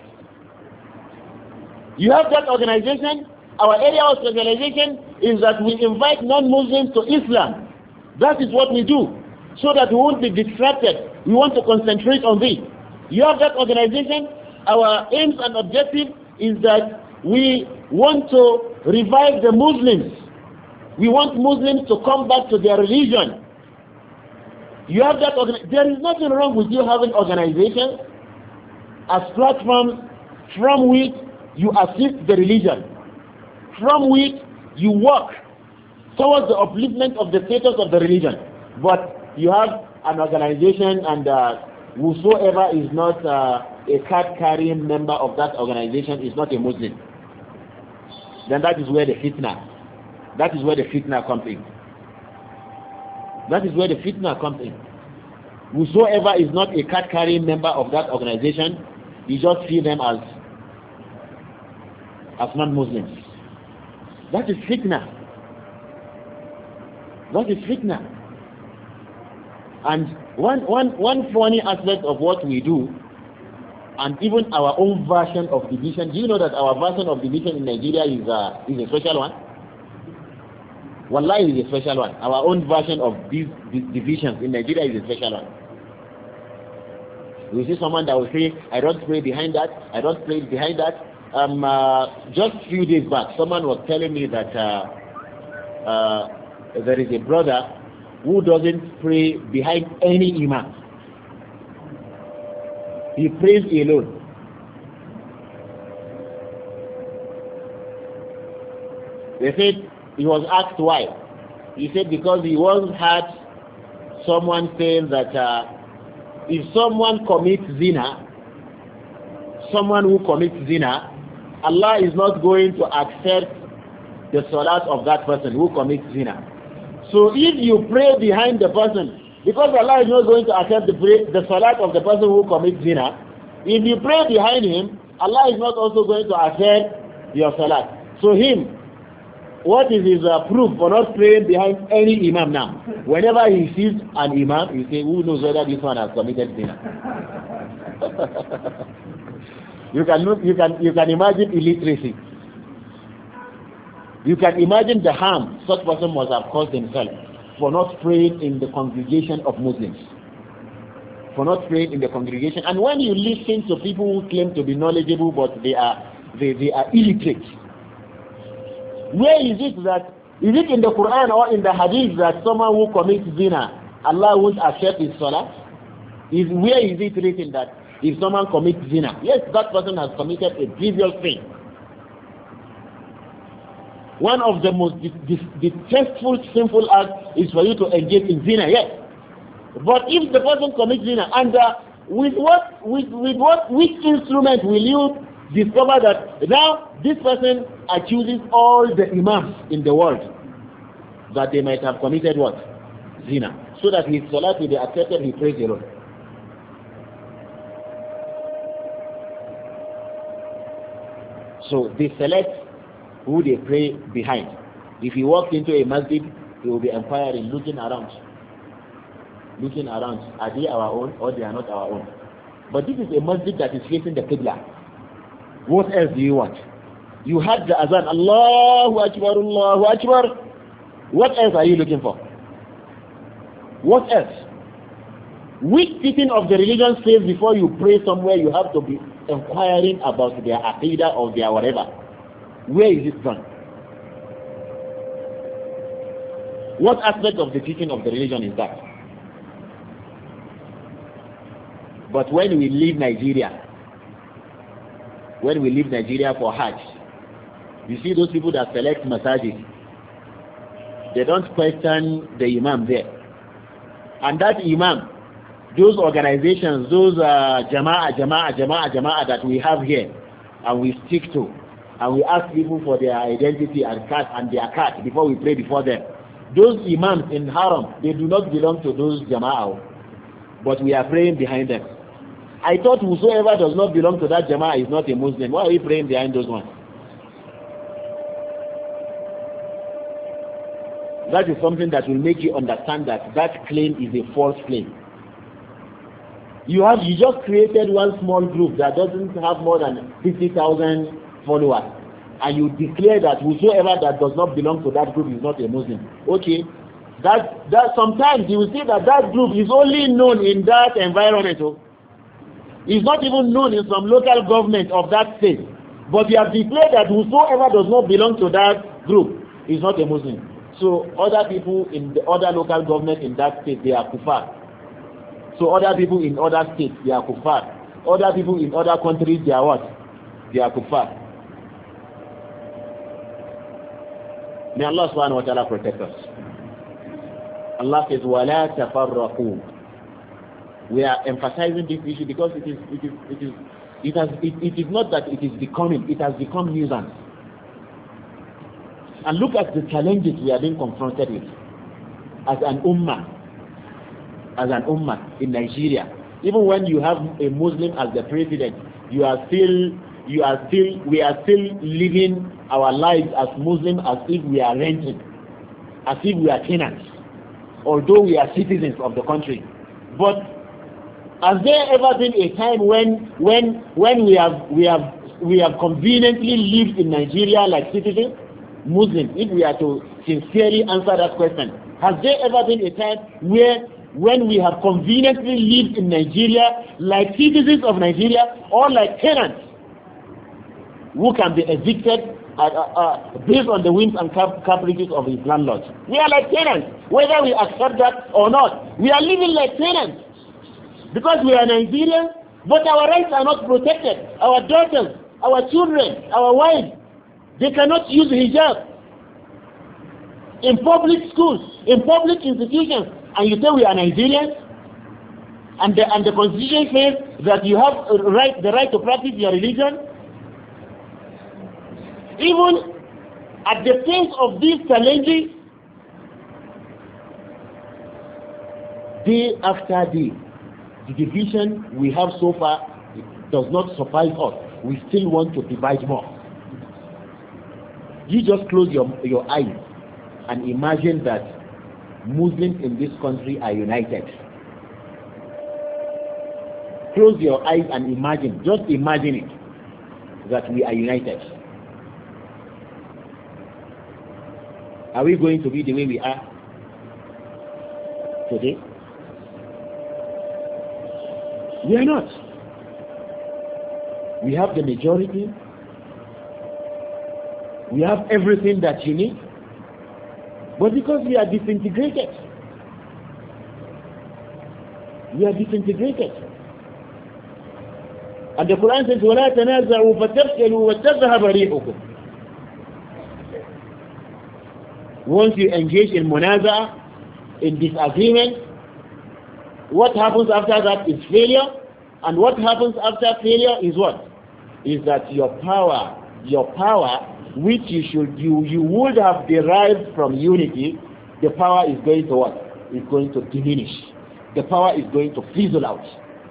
You have that organization. Our area of specialization is that we invite non-Muslims to Islam. That is what we do, so that we won't be distracted. We want to concentrate on this. You have that organization. Our aims and objective is that we want to revive the Muslims. We want Muslims to come back to their religion. You have that organization. There is nothing wrong with you having organizations as platforms from which you assist the religion, from which you work towards the upliftment of the status of the religion. But you have an organization and uh, whosoever is not uh, a card-carrying member of that organization is not a Muslim, then that is where the fitna, that is where the fitna comes in. That is where the fitna comes in. Whosoever is not a card-carrying member of that organization, you just see them as as non-Muslims. That is fitna. That is fitna. And one, one, one funny aspect of what we do, and even our own version of division, do you know that our version of division in Nigeria is a, is a special one? Wallahi is a special one. Our own version of these, these divisions in Nigeria is a special one. You see someone that will say, I don't pray behind that, I don't pray behind that. Um, uh, just a few days back, someone was telling me that uh, uh, there is a brother who doesn't pray behind any imam. He prays alone. They said, he was asked why. He said because he once had someone saying that uh, if someone commits zina, someone who commits zina, Allah is not going to accept the salat of that person who commits zina. So if you pray behind the person, because Allah is not going to accept the, pray, the salat of the person who commits zina, if you pray behind him, Allah is not also going to accept your salat. So him, what is his uh, proof for not praying behind any imam now? Whenever he sees an imam, he say, who knows whether this one has committed zina? you can look, you can you can imagine illiteracy. You can imagine the harm such person must have caused himself for not praying in the congregation of Muslims. For not praying in the congregation. And when you listen to people who claim to be knowledgeable but they are they, they are illiterate, where is it that, is it in the Quran or in the Hadith that someone who commits zina, Allah won't accept his salah? Is, where is it written that if someone commits zina, yes, that person has committed a grievous sin. One of the most detestful, sinful acts is for you to engage in zina, yes. But if the person commits zina, and uh, with what, with, with what, which instrument will you discover that now this person accuses all the imams in the world that they might have committed what? Zina. So that his salat will be accepted, he prays alone. So they select who they pray behind. If he walks into a masjid, he will be inquiring, looking around. Looking around, are they our own or they are not our own? But this is a masjid that is facing the Qibla. What else do you want? You had the azan, Allahu Akbar, Allahu Akbar. What else are you looking for? What else? Which teaching of the religion says before you pray somewhere you have to be inquiring about their aqidah or their whatever? Where is it done? What aspect of the teaching of the religion is that? But when we leave Nigeria, when we leave Nigeria for Hajj, you see those people that select masajid, they don't question the imam there. And that imam, those organizations, those uh, jama'ah, jama'ah, jama'ah, jama'ah that we have here, and we stick to, and we ask people for their identity and card and their card before we pray before them. Those imams in Haram, they do not belong to those jama'ah, but we are praying behind them. I thought whosoever does not belong to that jama'ah is not a Muslim. Why are we praying behind those ones? That is something that will make you understand that that claim is a false claim. You have you just created one small group that doesn't have more than fifty thousand followers, and you declare that whosoever that does not belong to that group is not a Muslim. Okay, that that sometimes you will see that that group is only known in that environment. Oh. It's not even known in some local government of that state. But you have declared that whosoever does not belong to that group is not a Muslim. So other people in the other local government in that state, they are kuffar. So other people in other states, they are kuffar. Other people in other countries, they are what? They are kuffar. May Allah subhanahu wa ta'ala protect us. Allah says, وَلَا تَفَرَّقُوا we are emphasizing this issue because it is, it is, it is, it has, it, it is not that it is becoming, it has become nuisance. And look at the challenges we are being confronted with as an ummah, as an ummah in Nigeria. Even when you have a Muslim as the president, you are still, you are still, we are still living our lives as Muslims as if we are renting, as if we are tenants, although we are citizens of the country. But has there ever been a time when, when, when we have, we have, we have conveniently lived in Nigeria like citizens, Muslims? If we are to sincerely answer that question, has there ever been a time where, when we have conveniently lived in Nigeria like citizens of Nigeria or like tenants who can be evicted uh, uh, based on the whims and cap caprices of his landlord? We are like tenants, whether we accept that or not. We are living like tenants because we are Nigerians, but our rights are not protected. Our daughters, our children, our wives, they cannot use hijab in public schools, in public institutions, and you say we are Nigerians, and the, and the constitution says that you have a right, the right to practice your religion. Even at the face of these challenges, day after day, the division we have so far does not suffice us. We still want to divide more. You just close your, your eyes and imagine that Muslims in this country are united. Close your eyes and imagine, just imagine it, that we are united. Are we going to be the way we are today? We are not. We have the majority. We have everything that you need. But because we are disintegrated, we are disintegrated. And the Quran says, وَلَا تَنَازَعُوا فَتَفْشَلُوا وَتَذْهَبَ رِيحُكُمْ. Once you engage in munaza, in disagreement, what happens after that is failure. And what happens after failure is what? Is that your power, your power, which you should, you, you would have derived from unity, the power is going to what? Is going to diminish. The power is going to fizzle out.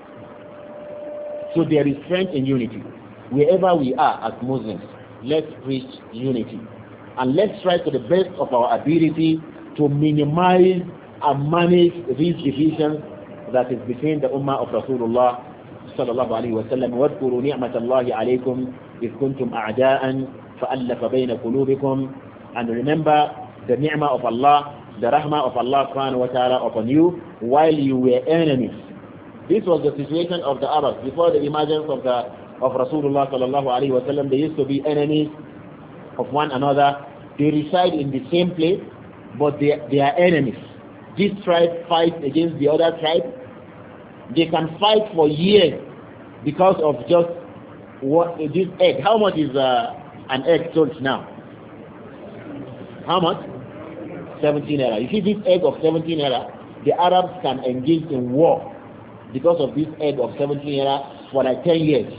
So there is strength in unity. Wherever we are as Muslims, let's preach unity. And let's try to the best of our ability to minimize and manage these divisions that is between the Ummah of Rasulullah sallallahu alayhi wa sallam. وَاذْكُرُوا نِعْمَةَ اللَّهِ عَلَيْكُمْ إِذْ كُنْتُمْ أَعْدَاءً فَأَلَّفَ بَيْنَ قُلُوبِكُمْ. And remember the ni'mah of Allah, the rahmah of Allah subhanahu wa ta'ala upon you while you were enemies. This was the situation of the Arabs before the emergence of the of Rasulullah sallallahu alayhi wa sallam. They used to be enemies of one another. They reside in the same place, but they, they are enemies. This tribe fights against the other tribe. They can fight for years because of just what this egg. How much is uh, an egg sold now? How much? seventeen naira. You see this egg of seventeen naira, the Arabs can engage in war because of this egg of seventeen naira for like ten years.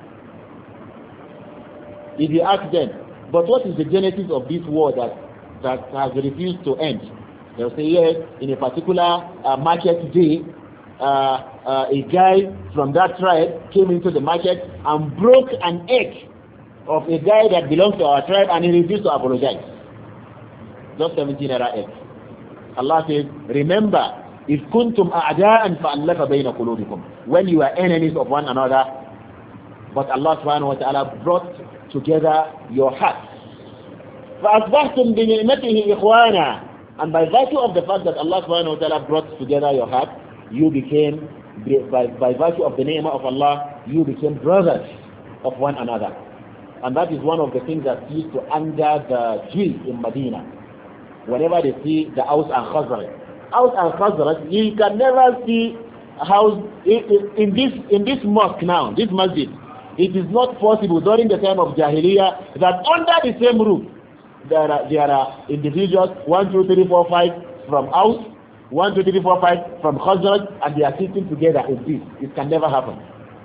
If you ask them, but what is the genesis of this war that, that has refused to end? They'll say, yes, in a particular uh, market day, uh, uh, a guy from that tribe came into the market and broke an egg of a guy that belongs to our tribe, and he refused to apologize. Just seventeen naira egg. Allah says, remember, if kuntum a'da'an fa'allafa bayna qulubikum, when you are enemies of one another, but Allah subhanahu wa ta'ala brought together your hearts. فَأَصْبَحْتُمْ بِنِعْمَتِهِ إِخْوَانًا. And by virtue of the fact that Allah subhanahu wa ta'ala brought together your heart, you became, by, by virtue of the name of Allah, you became brothers of one another. And that is one of the things that used to anger the Jews in Medina. Whenever they see the Aus and Khazraj. Aus and Khazraj, you can never see how, in this, in this mosque now, this masjid, it is not possible during the time of Jahiliyyah that under the same roof there are, there are individuals, one, two, three, four, five from Aus, one, two, three, four, five from Khazraj, and they are sitting together in peace. It can never happen.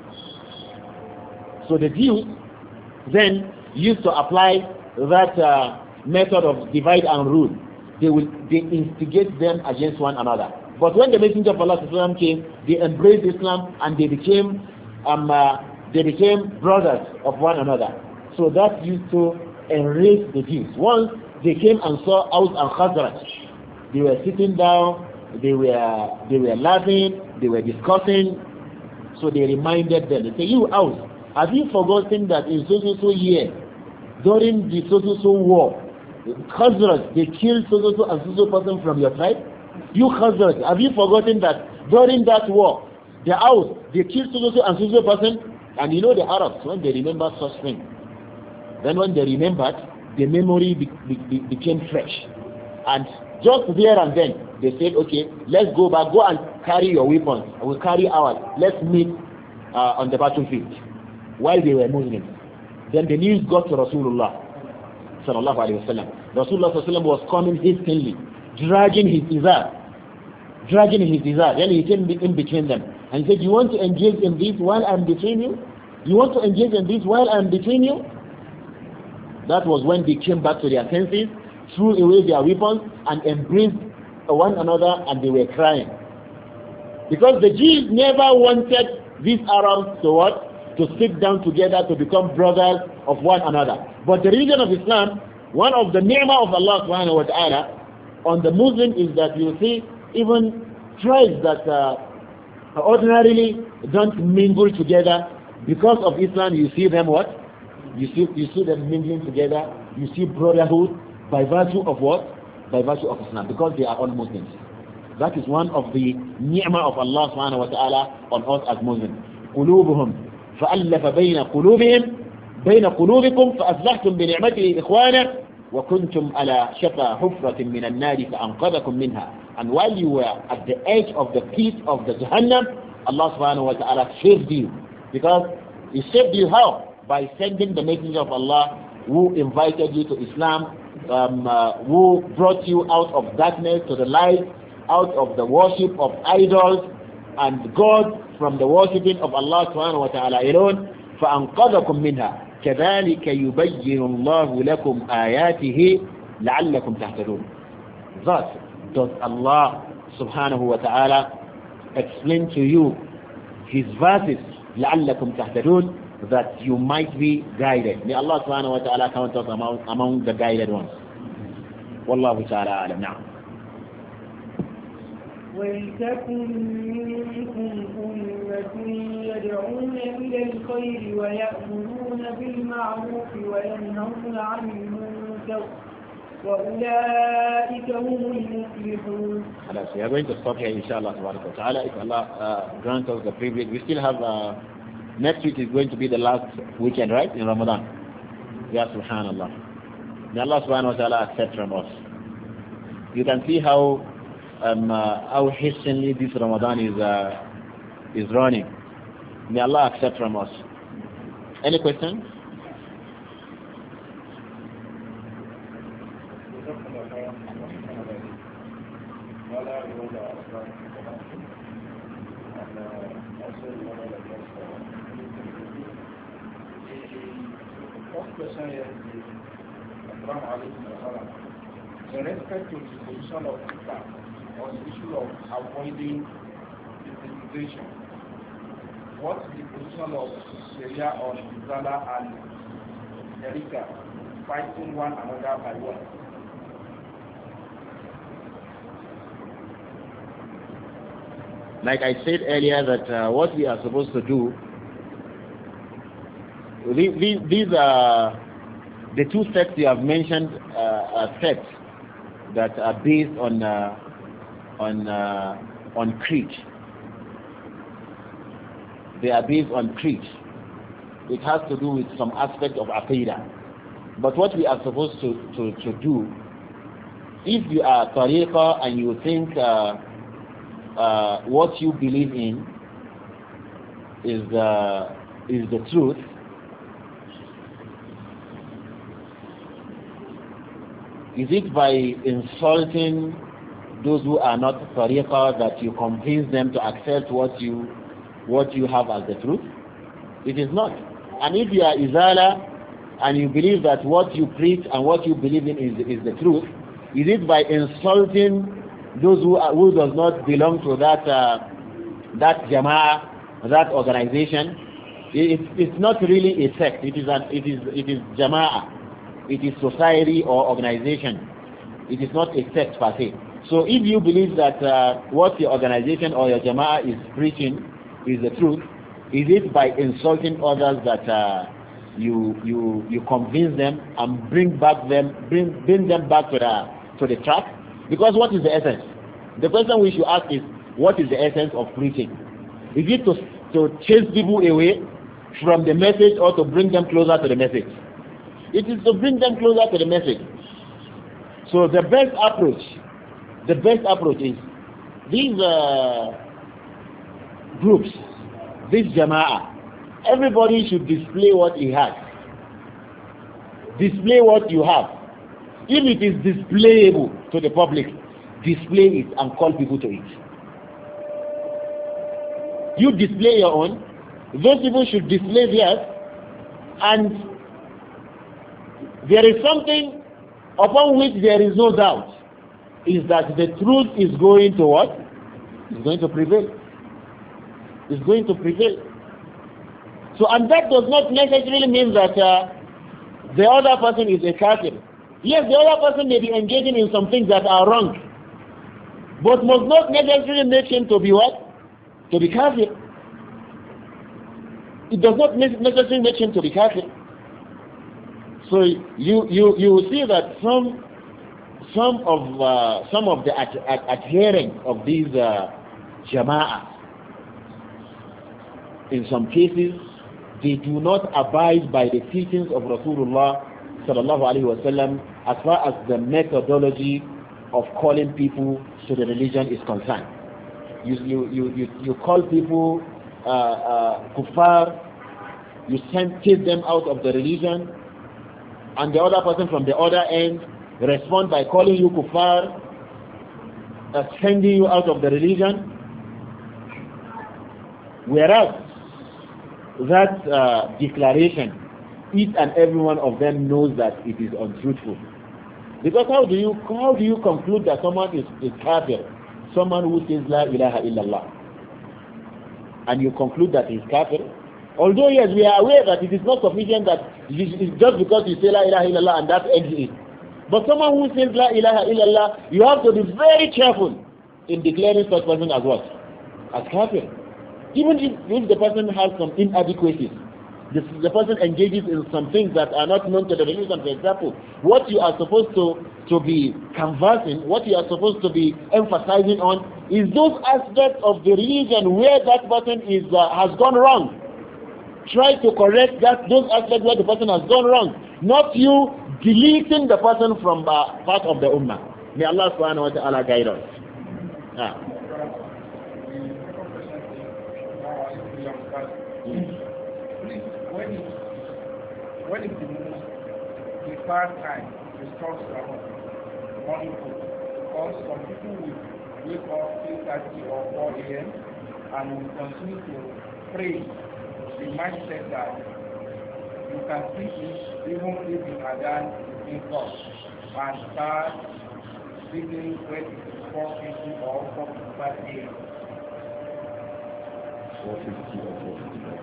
So the Jews then used to apply that uh, method of divide and rule. They will they instigate them against one another. But when the Messenger of Allah came, they embraced Islam and they became um, uh, they became brothers of one another. So that used to enrage the Jews. Once they came and saw Aus and Khazraj, they were sitting down, they were they were laughing, they were discussing. So they reminded them. They say, "You Aus, have you forgotten that in so so so year, during the so so so war, Khazraj, they killed so so so and so so person from your tribe? You Khazraj, have you forgotten that during that war, the Aus, they killed so so so and so so person?" And you know the Arabs, when they remember such things, then when they remembered, the memory be, be, be, became fresh. And just there and then, they said, okay, let's go back, go and carry your weapons. We'll carry ours. Let's meet uh, on the battlefield. While they were Muslims. Then the news got to Rasulullah sallallahu alayhi wa sallam. Rasulullah sallallahu alayhi wa sallam was coming hastily, dragging his izar, dragging his izar. Then he came in between them. And he said, you want to engage in this while I'm between you? You want to engage in this while I'm between you? That was when they came back to their senses, threw away their weapons, and embraced one another, and they were crying. Because the Jews never wanted these Arabs to what? To sit down together to become brothers of one another. But the religion of Islam, one of the ni'mah of Allah subhanahu wa ta'ala on the Muslim is that you see even tribes that uh, ordinarily don't mingle together, because of Islam you see them what? You see, you see them mingling together, you see brotherhood by virtue of what? By virtue of Islam, because they are all Muslims. That is one of the ni'mah of Allah subhanahu wa ta'ala on us as Muslims. قلوبهم فألف بين قلوبهم بين قلوبكم فأصبحتم بنعمته إخوانا وكنتم على شفا حفرة من النار فأنقذكم منها. And while you were at the edge of the pit of the Jahannam, Allah subhanahu wa ta'ala saved you. Because He saved you how? By sending the Messenger of Allah who invited you to Islam, um, uh, who brought you out of darkness to the light, out of the worship of idols and God, from the worshipping of Allah subhanahu wa ta'ala alone. فَأَنْقَذَكُمْ مِنْهَا كَذَلِكَ يُبَيِّنُ اللَّهُ لَكُمْ آيَاتِهِ لَعَلَّكُمْ تَهْتَدُونَ. Thus does Allah subhanahu wa ta'ala explain to you His verses لَعَلَّكُمْ تَهْتَدُونَ, that you might be guided. May Allah subhanahu wa ta'ala count us among, among the guided ones. Wallahu ta'ala alam. Na'am. وَلْتَكُنْ مِنْكُمْ أُمَّةٌ يَدْعُونَ إِلَى الْخَيْرِ وَيَأْمُرُونَ بِالْمَعْرُوفِ وَيَنْهَوْنَ عَنِ الْمُنكَرِ وَأُولَئِكَ هُمُ الْمُفْلِحُونَ. We are going to stop here, inshallah ta'ala. If Allah uh, grants us the privilege, we still have uh, next week is going to be the last weekend, right, in Ramadan. Ya subhanallah. May Allah subhanahu wa ta'ala accept from us. You can see how um, uh, how hastily this Ramadan is uh, is running. May Allah accept from us. Any questions? Question here is, in respect to the position of Islam on the issue of avoiding intimidation, what is the position of Sharia on Izala and Erika fighting one another by one? Like I said earlier, that uh, what we are supposed to do, these, these are the two sects you have mentioned, uh, are sects that are based on uh, on uh, on creed. They are based on creed. It has to do with some aspect of aqidah. But what we are supposed to, to, to do, if you are tariqah and you think uh, uh, what you believe in is the is the truth, is it by insulting those who are not tariqah, that you convince them to accept what you what you have as the truth? It is not. And if you are izala and you believe that what you preach and what you believe in is, is the truth, is it by insulting those who are, who does not belong to that uh, that jama'ah, that organization? It, it's not really a sect. It is an it is it is jama'ah. It is society or organization. It is not a sect per se. So if you believe that uh, what your organization or your jama'ah is preaching is the truth, is it by insulting others that uh, you you you convince them and bring back them bring bring them back to the to the track? Because what is the essence? The question we should ask is, what is the essence of preaching? Is it to to chase people away from the message, or to bring them closer to the message? It is to bring them closer to the message. So the best approach, the best approach is these uh, groups, this jama'ah, everybody should display what he has. Display what you have. If it is displayable to the public, display it and call people to it. You display your own, those people should display theirs, and there is something upon which there is no doubt, is that the truth is going to what? Is going to prevail. Is going to prevail. So, and that does not necessarily mean that uh, the other person is a kafir. Yes, the other person may be engaging in some things that are wrong, but must not necessarily make him to be what? To be kafir. It does not necessarily make him to be kafir. So you you you will see that some some of uh, some of the ad ad adherents of these uh, jama'ah, in some cases, they do not abide by the teachings of Rasulullah sallallahu alaihi wasallam as far as the methodology of calling people to the religion is concerned. You you you you, you call people uh, uh, kuffar, you send chase them out of the religion, and the other person from the other end respond by calling you kuffar, uh, sending you out of the religion. Whereas that uh, declaration, each and every one of them knows that it is untruthful. Because how do you how do you conclude that someone is, is kafir, someone who says la ilaha illallah, and you conclude that he is kafir? Although yes, we are aware that it is not sufficient that it's just because you say la ilaha illallah and that ends it. But someone who says la ilaha illallah, you have to be very careful in declaring such person as what? As kafir. Even if, if the person has some inadequacies, the, the person engages in some things that are not known to the religion. For example, what you are supposed to, to be conversing, what you are supposed to be emphasizing on, is those aspects of the religion where that person is uh, has gone wrong. Try to correct that those aspects where the person has gone wrong, not you deleting the person from uh, part of the ummah. May Allah subhanahu wa ta'ala guide us. Ah. When is, when is the most preferred time to start morning food? Because some people will wake up three thirty or four a m and will continue to pray the mindset that you can see it even if the adhan is in court and start reading when it is four fifty or four fifty-five a m four fifty or four fifty-five.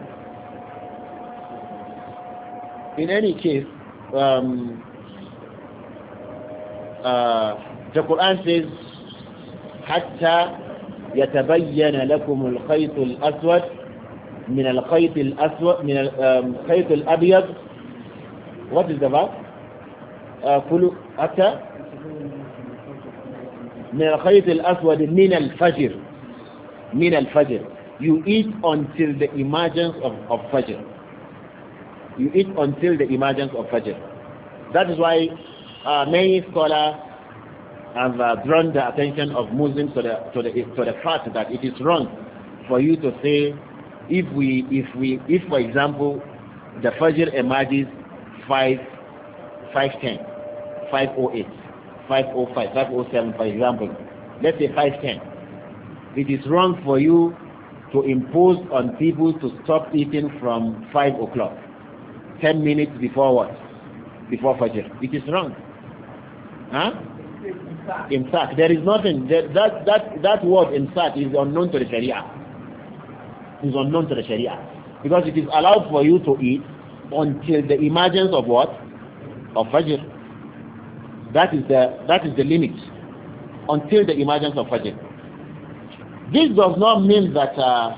In any case, um, uh, the Quran says, حتى يتبين لكم الخيط الأسود من الخيط الأسود من الخيط الأبيض. What is the verse? كلوا حتى من الخيط الأسود من الفجر من الفجر. You eat until the emergence of, of Fajr. You eat until the emergence of Fajr. That is why uh, many scholars have uh, drawn the attention of Muslims to the to the to the fact that it is wrong for you to say, if we if we if for example the Fajr emerges five five ten, five oh eight, five oh five, five oh seven, for example, let's say five ten, it is wrong for you to impose on people to stop eating from five o'clock, ten minutes before what? Before Fajr. It is wrong. Huh? In fact, there is nothing, that, that, that, that word in fact is unknown to the Sharia. Is unknown to the Sharia. Because it is allowed for you to eat until the emergence of what? Of Fajr. That is the, that is the limit. Until the emergence of Fajr. This does not mean that, uh,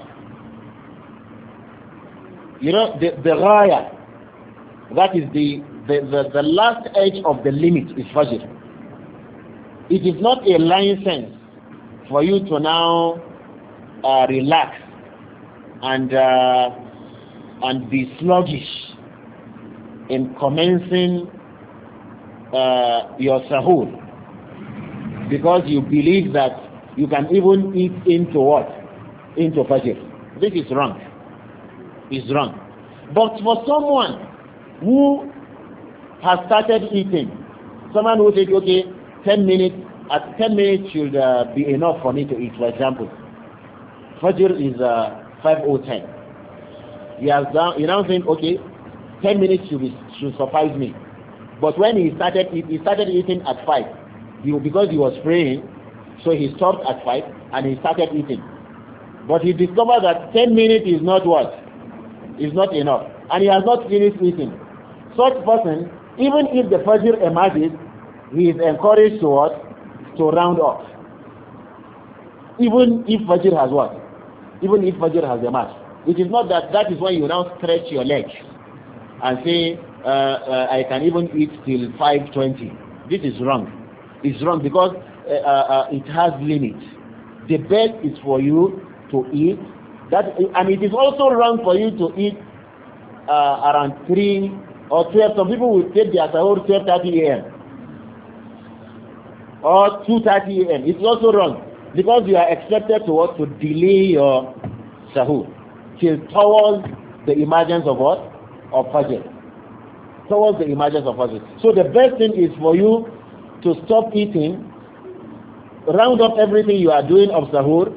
you know, the, the raya, that is the, the, the, the last edge of the limit is Fajr. It is not a license for you to now uh, relax and uh, and be sluggish in commencing uh, your sahur, because you believe that you can even eat into what? Into Fajr. This is wrong. It's wrong. But for someone who has started eating, someone who says, okay, ten minutes, at ten minutes should uh, be enough for me to eat, for example. Fajr is uh, five oh ten. He has done, you now think, okay, ten minutes should, be, should suffice me. But when he started, he started eating at five. He, because he was praying, so he stopped at five and he started eating. But he discovered that ten minutes is not what? Is not enough. And he has not finished eating. Such person, even if the Fajr emerges, he is encouraged to what? To round up. Even if Fajr has what? Even if Fajr has emerged. It is not that that is why you now stretch your legs and say, uh, uh, I can even eat till five twenty. This is wrong. It's wrong because uh, uh, it has limits. The best is for you to eat. That, and it is also wrong for you to eat uh, around three or twelve. Some people will take their sahur twelve thirty a m or two thirty a m It's also wrong because you are expected to what? To delay your sahur till towards the emergence of what? Of Fajr. Towards the emergence of Fajr. So the best thing is for you to stop eating, round up everything you are doing of sahur,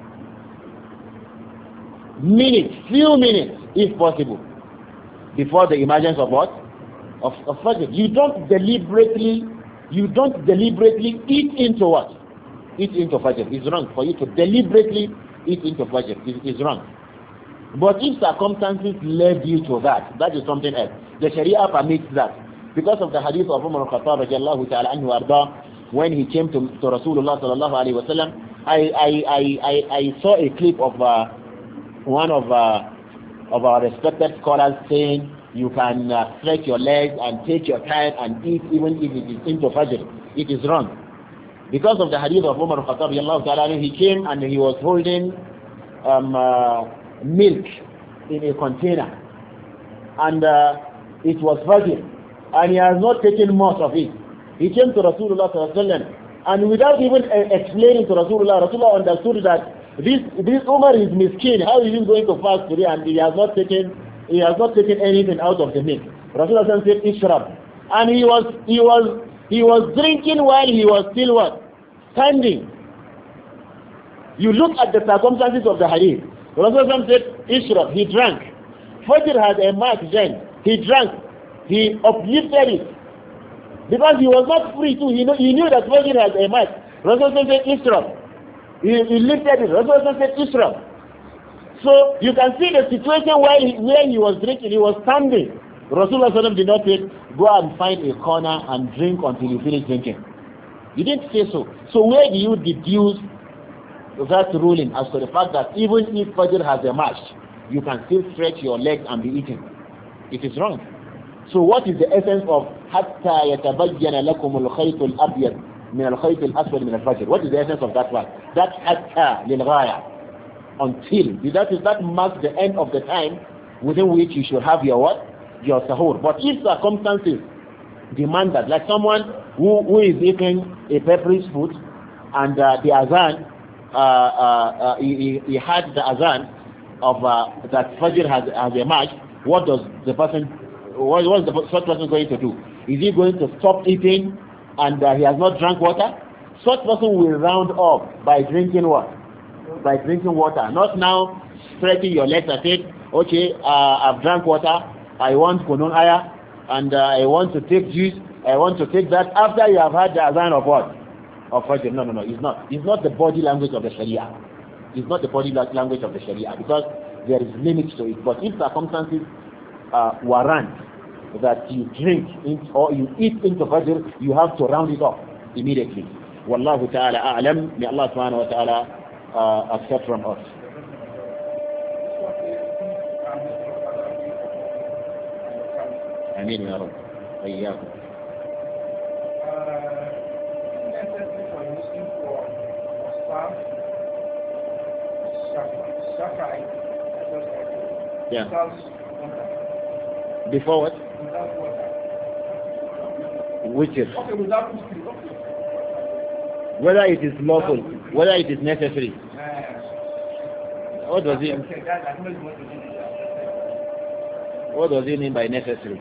minutes, few minutes, if possible, before the emergence of what? Of, of Fajr. You don't deliberately, you don't deliberately eat into what? Eat into Fajr. It's wrong for you to deliberately eat into Fajr. It's, it's wrong. But if circumstances led you to that, that is something else. The Sharia permits that. Because of the hadith of Umar al-Khattab radiallahu ta'ala anhu arda, when he came to, to Rasulullah sallallahu alayhi wa sallam, I, I, I, I, I saw a clip of uh, one of uh, of our respected scholars saying you can uh, stretch your legs and take your time and eat even if it is into Fajr. It is wrong. Because of the hadith of Umar al-Khattab radiallahu ta'ala anhu, he came and he was holding um, uh, milk in a container, and uh, it was Fajr, and he has not taken much of it. He came to Rasulullah sallallahu alaihi wasallam, and without even uh, explaining to Rasulullah, Rasulullah understood that this this Umar is miskin. How is he going to fast today and he has not taken he has not taken anything out of the milk? Rasulullah said, "Ishrab," and he was he was he was drinking while he was still what? Standing. You look at the circumstances of the hadith. Rasulullah said, Ishrab, he drank. Fajr had a mark then. He drank. He uplifted it. Because he was not free too. He, know, he knew that Fajr had a mark. Rasulullah said, Ishrab. He, he lifted it. Rasulullah said, Ishrab. So you can see the situation where he, where he was drinking. He was standing. Rasulullah did not say, go and find a corner and drink until you finish drinking. He didn't say so. So where do you deduce that ruling as to the fact that even if Fajr has emerged, you can still stretch your legs and be eating? It is wrong. So what is the essence of حَتَّى يَتَبَيَّنَ لَكُمُ الْخَيْطُ الْأَبْيَضُ مِنَ الْخَيْطِ الْأَسْوَدِ مِنَ الْفَجْرِ? What is the essence of that one? That حَتَّى لِلْغَايَةِ, until. That is, that marks the end of the time within which you should have your what? Your sahur. But if circumstances demand that, like someone who, who is eating a peppery food and uh, the azan, Uh, uh, uh, he, he had the azan of uh, that Fajr has, has emerged, what does the person, what, what is the such person going to do? Is he going to stop eating and uh, he has not drank water? such person will round up by drinking what? By drinking water. Not now stretching your legs and say, okay, uh, I've drank water, I want kunun aya, and uh, I want to take juice, I want to take that after you have had the azan of what? Of Fajr. No, no, no, it's not. It's not the body language of the Sharia. It's not the body language of the Sharia, because there is limits to it. But if circumstances uh, warrant that you drink in, or you eat into Fajr, you have to round it off immediately. Wallahu ta'ala a'lam. May Allah subhanahu wa ta'ala uh, accept from us. Ameen ya Rabb. Ayyakum. Yeah. Before what? Which is? Whether it is lawful, whether it is necessary. What does it? What does it mean by necessary?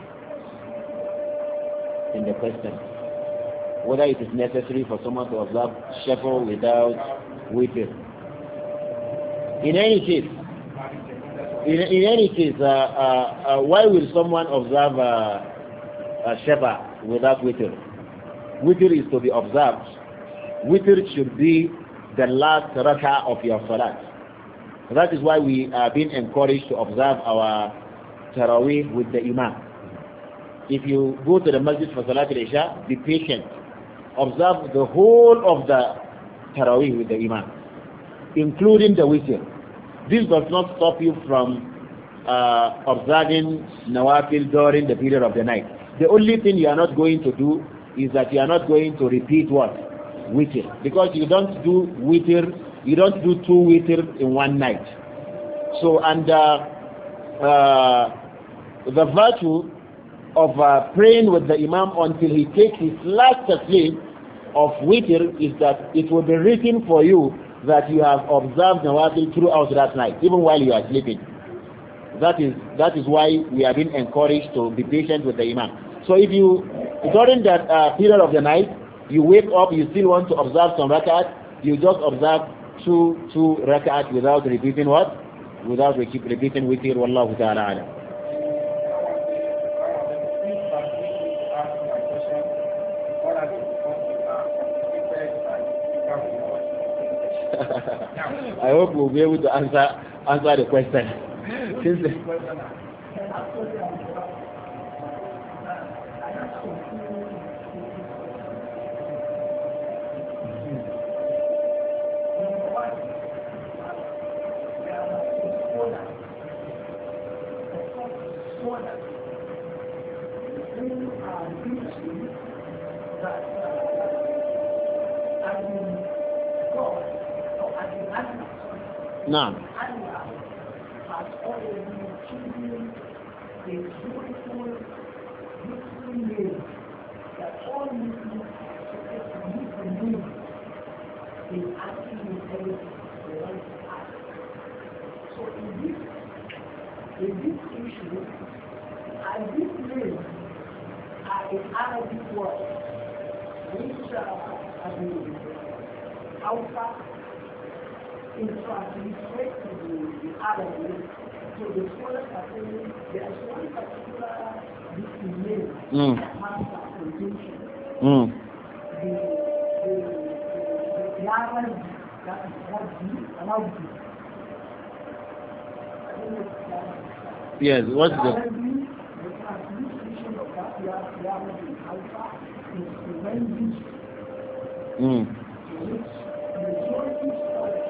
In the question, whether it is necessary for someone to observe shafar without witr. In any case, in, in any case, uh, uh, uh, why will someone observe uh, a shafar without witr? Witr is to be observed. Witr should be the last rak'ah of your salat. That is why we are being encouraged to observe our tarawih with the imam. If you go to the masjid for Salat al-Isha, be patient. Observe the whole of the tarawih with the imam, including the witr. This does not stop you from uh, observing nawafil during the period of the night. The only thing you are not going to do is that you are not going to repeat what? Witr. Because you don't do witr, you don't do two witr in one night. So, and uh, uh, the virtue of uh, praying with the imam until he takes his last sleep of witr is that it will be written for you that you have observed nawafil throughout that night, even while you are sleeping. That is that is why we are being encouraged to be patient with the imam. So if you, during that uh, period of the night, you wake up, you still want to observe some rakat, you just observe two two rakat without repeating what? Without repeating witr. Wallahu ta'ala alam. I hope we'll be able to answer answer the question. Since the Naam. In this issue, and this name are in Arabic words, which are the Hausa in translate to the Arabic. So the scholars are saying there is one particular name Mm. that has that conjunction. Mm. The the the Arabic that is what you allow you. Yes, what's the The translation of that Arabic in Hausa is the language mm. which majority scholars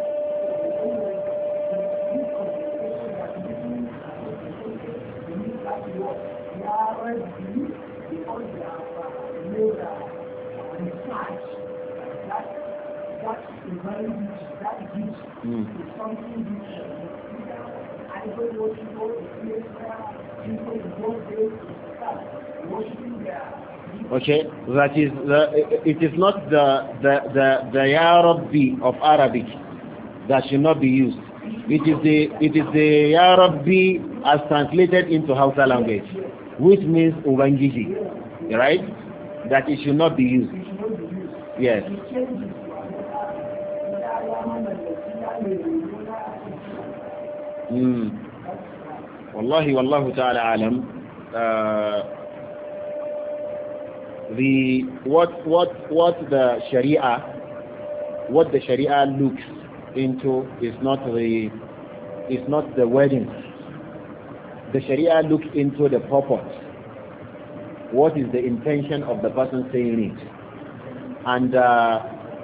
Mm. Okay, that is the, it is not the the the the Ya Rabbi of Arabic that should not be used. It is the it is the Ya Rabbi as translated into Hausa language, which means Ubangiji, right? That it should not be used. Yes. Mm. Wallahi, wallahu ta'ala alam. Uh, the what what what the Sharia what the Sharia looks into is not the is not the wedding. The Sharia looks into the purpose. What is the intention of the person saying it? And uh,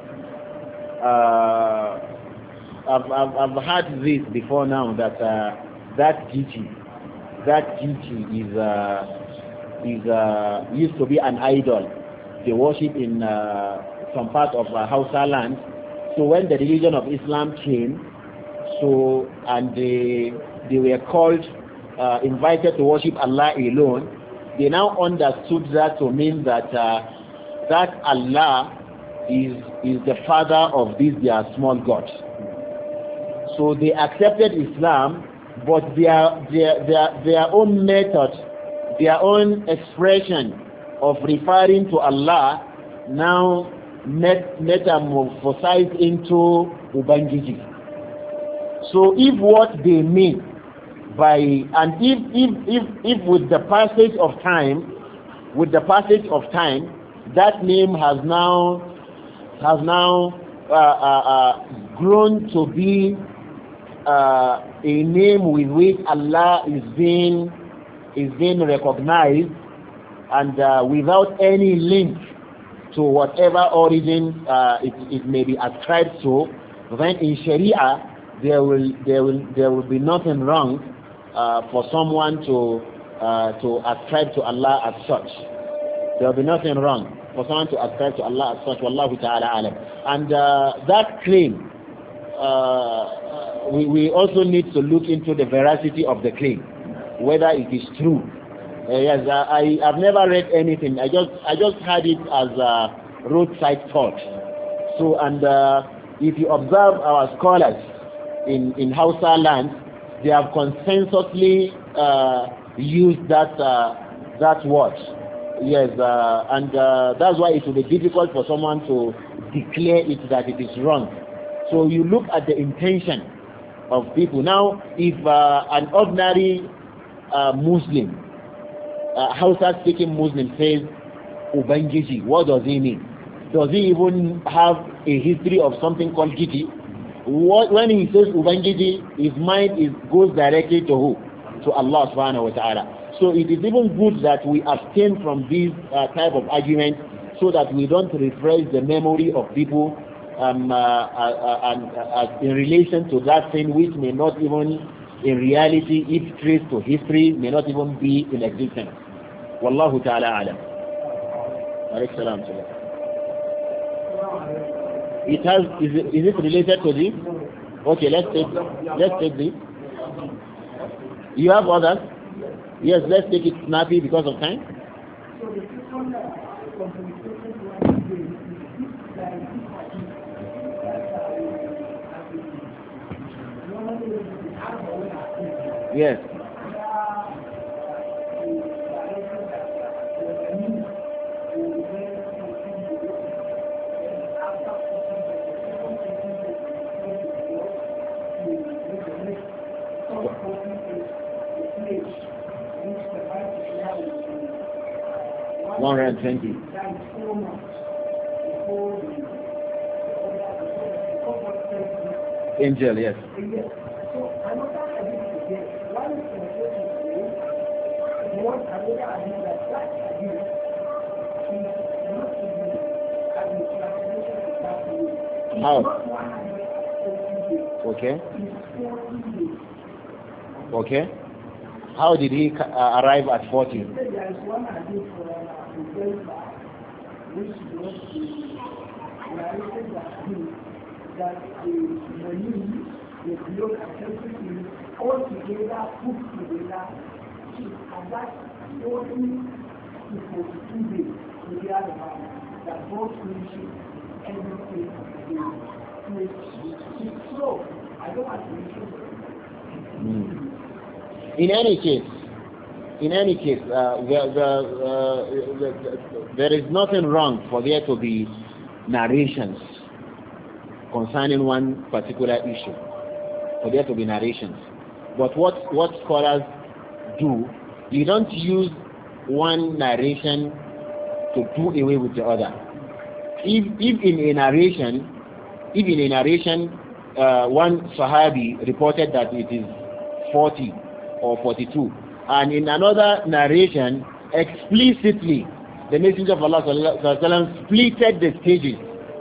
uh, I've, I've I've heard this before now that uh, that Gigi that Gigi is uh, is uh, used to be an idol. They worship in uh, some part of uh, Hausa land. So when the religion of Islam came, so and they they were called uh, invited to worship Allah alone, they now understood that to mean that uh, that Allah is is the father of these their small gods. So they accepted Islam, but their their their their own method, their own expression of referring to Allah now met metamorphosized into Ubangiji. So if what they mean by, and if if if if with the passage of time, with the passage of time, that name has now has now uh, uh, uh, grown to be uh, a name with which Allah is being is being recognized, and uh, without any link to whatever origin uh, it, it may be ascribed to, then in Sharia there will there will there will be nothing wrong uh, for someone to uh, to ascribe to Allah as such. There will be nothing wrong for someone to ascribe to Allah as such. Wallahu ta'ala alam. And uh, that claim, uh, we we also need to look into the veracity of the claim, whether it is true. Uh, yes, uh, I have never read anything. I just I just had it as a roadside thought. So, and uh, if you observe our scholars in in Hausa land, they have consensusly uh, used that uh, that word. Yes, uh, and uh, that's why it will be difficult for someone to declare it that it is wrong. So you look at the intention of people. Now, if uh, an ordinary uh, Muslim, Uh, Hausa-speaking Muslim says Ubangiji, what does he mean? Does he even have a history of something called Gigi? What, when he says Ubangiji, his mind is goes directly to who? To Allah subhanahu wa ta'ala. So it is even good that we abstain from these uh, type of arguments so that we don't refresh the memory of people um, uh, uh, uh, uh, in relation to that thing which may not even, in reality, if traced to history, may not even be in existence. Wallahu ta'ala alam. Alayhi salam. It has, is it, is it related to this? Okay, let's take, let's take this. You have others? Yes, let's take it snappy because of time. Yes. one hundred twenty. Angel, yes. How? Okay. Okay. How did he uh, arrive at forty? That the money, the blood, everything, all together, put together, and that only is for two days to the other man, that both finishes everything. It's slow. I don't want to mention it. In any case, in any case, uh, the, the, uh, the, the, there is nothing wrong for there to be narrations concerning one particular issue, for there to be narrations. But what, what scholars do, you don't use one narration to do away with the other. If, if in a narration, if in a narration, uh, one Sahabi reported that it is forty or forty-two, and in another narration, explicitly, the Messenger of Allah sallallahu alaihi wasallam splitted the stages.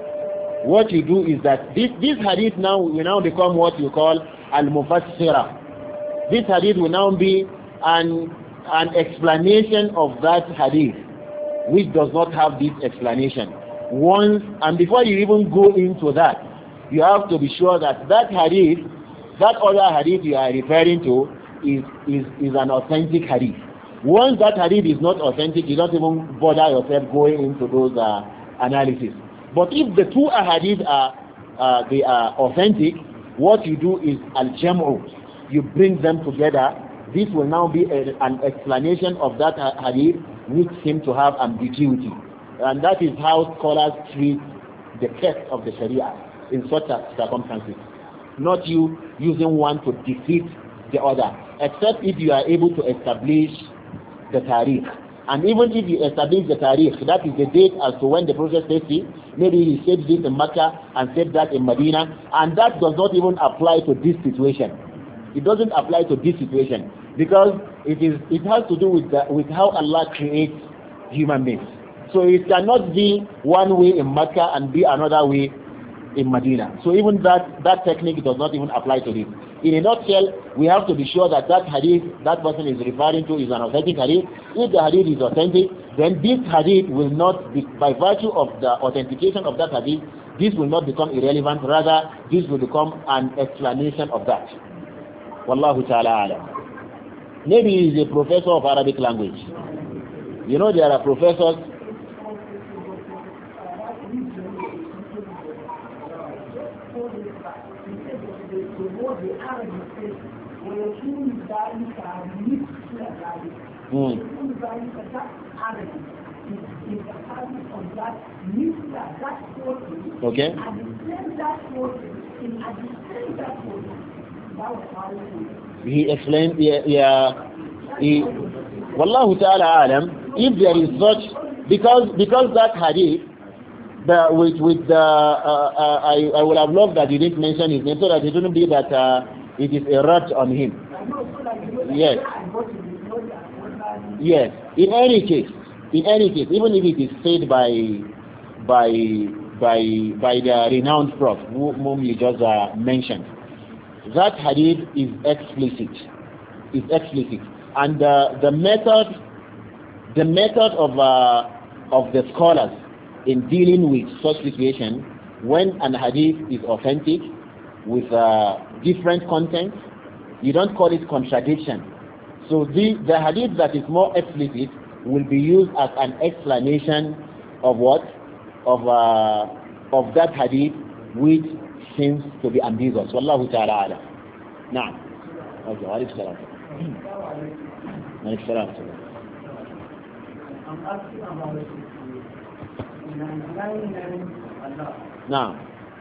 What you do is that this, this hadith now will now become what you call al-mufassira. This hadith will now be an, an explanation of that hadith, which does not have this explanation. Once, and before you even go into that, you have to be sure that that hadith, that other hadith you are referring to, is, is, is an authentic hadith. Once that hadith is not authentic, you don't even bother yourself going into those uh, analysis. But if the two hadiths are, uh, they are authentic, what you do is al-jam'u. You bring them together. This will now be a, an explanation of that hadith which seem to have ambiguity. And that is how scholars treat the text of the Sharia in such circumstances. Not you using one to defeat the other, except if you are able to establish the tariq. And even if you establish the tariq, that is the date as to when the Prophet said it, maybe he said this in Mecca and said that in Medina, and that does not even apply to this situation. It doesn't apply to this situation because it is it has to do with the, with how Allah creates human beings. So it cannot be one way in Mecca and be another way in Medina. So even that that technique does not even apply to this. In a nutshell, we have to be sure that that hadith that person is referring to is an authentic hadith. If the hadith is authentic, then this hadith will not be, by virtue of the authentication of that hadith, this will not become irrelevant. Rather, this will become an explanation of that. Wallahu ta'ala alam. Maybe he is a professor of Arabic language. You know, there are professors. Mm. Okay. He explained, yeah, yeah he, Wallahu ta'ala alam, if there is such, because because that hadith, the, with with the, uh, uh, I I would have loved that you didn't mention his name so that it wouldn't be that uh, it is a rat on him. Yes. Yes. In any case, in any case, even if it is said by by by by the renowned Prophet whom you just uh, mentioned, that hadith is explicit. Is explicit, and uh, the method, the method of uh, of the scholars in dealing with such situation, when an hadith is authentic with uh, different content, you don't call it contradiction. So the, the hadith that is more explicit will be used as an explanation of what? Of uh, of that hadith which seems to be ambiguous. Wallahu ta'ala ala. Na'am. Okay, wa alaykum salam. Wa alaykum salam. I'm asking about it. Na'am.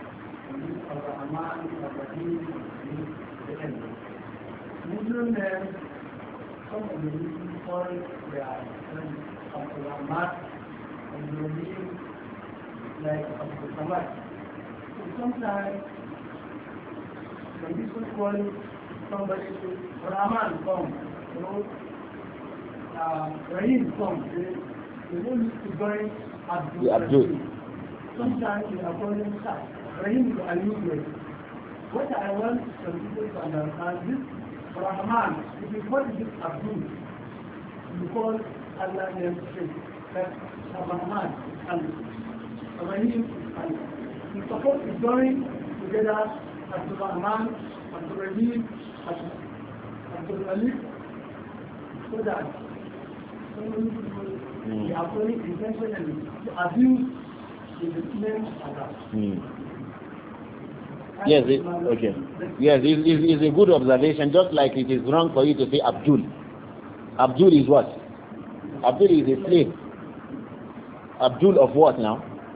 Muslim men, some of the Muslims call their friends Abdul Ahmad and they believe like Abdul Samad. So sometimes when people call somebody to Rahman come, you know, uh, Rahim come, they, they don't need to join Abdul. Yeah, Abdul. Sometimes they are calling Shah. Rahim is unusual. What I want some people to understand this Rahman, if you call it Abdul, you call Allah name straight. That's Rahman and Rahim and you suppose to join together Abdul Rahman, Abdul Rahim, Abdul Malik, so that so many people mm. they are calling intentionally to abuse the name of Allah. Mm. Yes, it, okay. Yes, it, it, it's a good observation, just like it is wrong for you to say Abdul. Abdul is what? Abdul is a slave. Abdul of what now?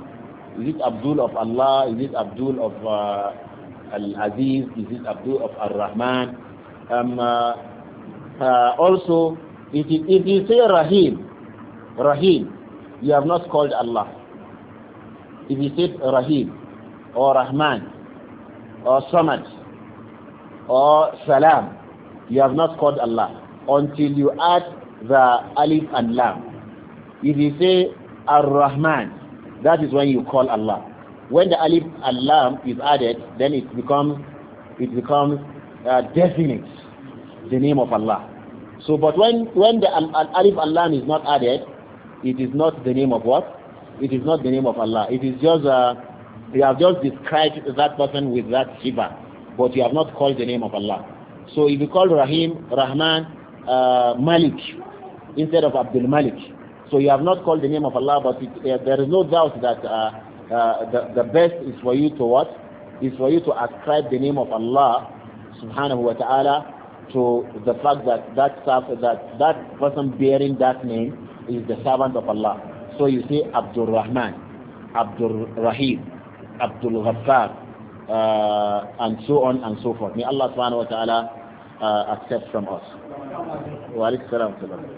Is it Abdul of Allah? Is it Abdul of uh, Al-Aziz? Is it Abdul of Ar-Rahman? Um, uh, uh, also, if you, if you say Rahim, Rahim, you have not called Allah. If you say Rahim, or Rahman, or Samad, or Salam, you have not called Allah until you add the Alif and Lam. If you say Ar-Rahman, that is when you call Allah. When the Alif and Lam is added, then it becomes it becomes uh, definite, the name of Allah. So, but when when the al al Alif and Lam is not added, it is not the name of what? It is not the name of Allah. It is just uh, you have just described that person with that sifa, but you have not called the name of Allah. So if you call Rahim, Rahman, uh, Malik instead of Abdul Malik, so you have not called the name of Allah, but it, uh, there is no doubt that uh, uh, the, the best is for you to what? Is for you to ascribe the name of Allah subhanahu wa ta'ala to the fact that that, that that person bearing that name is the servant of Allah. So you say Abdul Rahman, Abdul Rahim, Abdul Ghaffar, uh, and so on and so forth. May Allah subhanahu wa ta'ala uh, accept from us. Wa alaikum salam.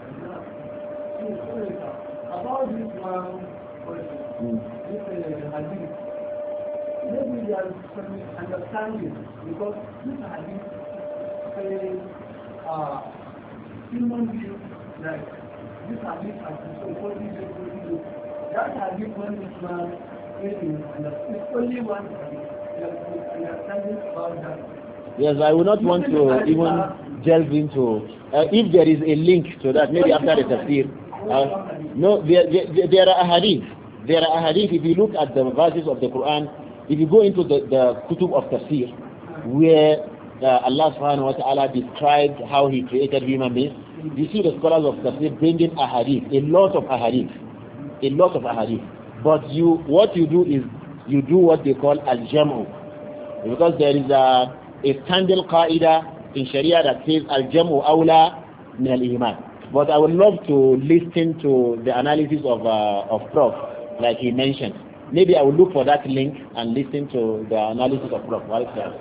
About this one, this hadith, maybe there is some understanding because this hadith says uh, human beings like this hadith has been so important. That hadith when this man is only one hadith. There is understanding about that. Yes, I will not want to even delve into uh, if there is a link to that, maybe after the tafsir. Uh, no, there, there, there are ahadith. There are ahadith. If you look at the verses of the Quran, if you go into the, the kutub of tafsir, where uh, Allah subhanahu wa ta'ala described how He created human beings, you see the scholars of tafsir bringing ahadith, a lot of ahadith, a lot of ahadith. But you, what you do is you do what they call al-jam'u, because there is a a standard qaida in Sharia that says al-jam'u awla min al-iman. But I would love to listen to the analysis of uh, of Prof like he mentioned. Maybe I will look for that link and listen to the analysis of Prof. What is that?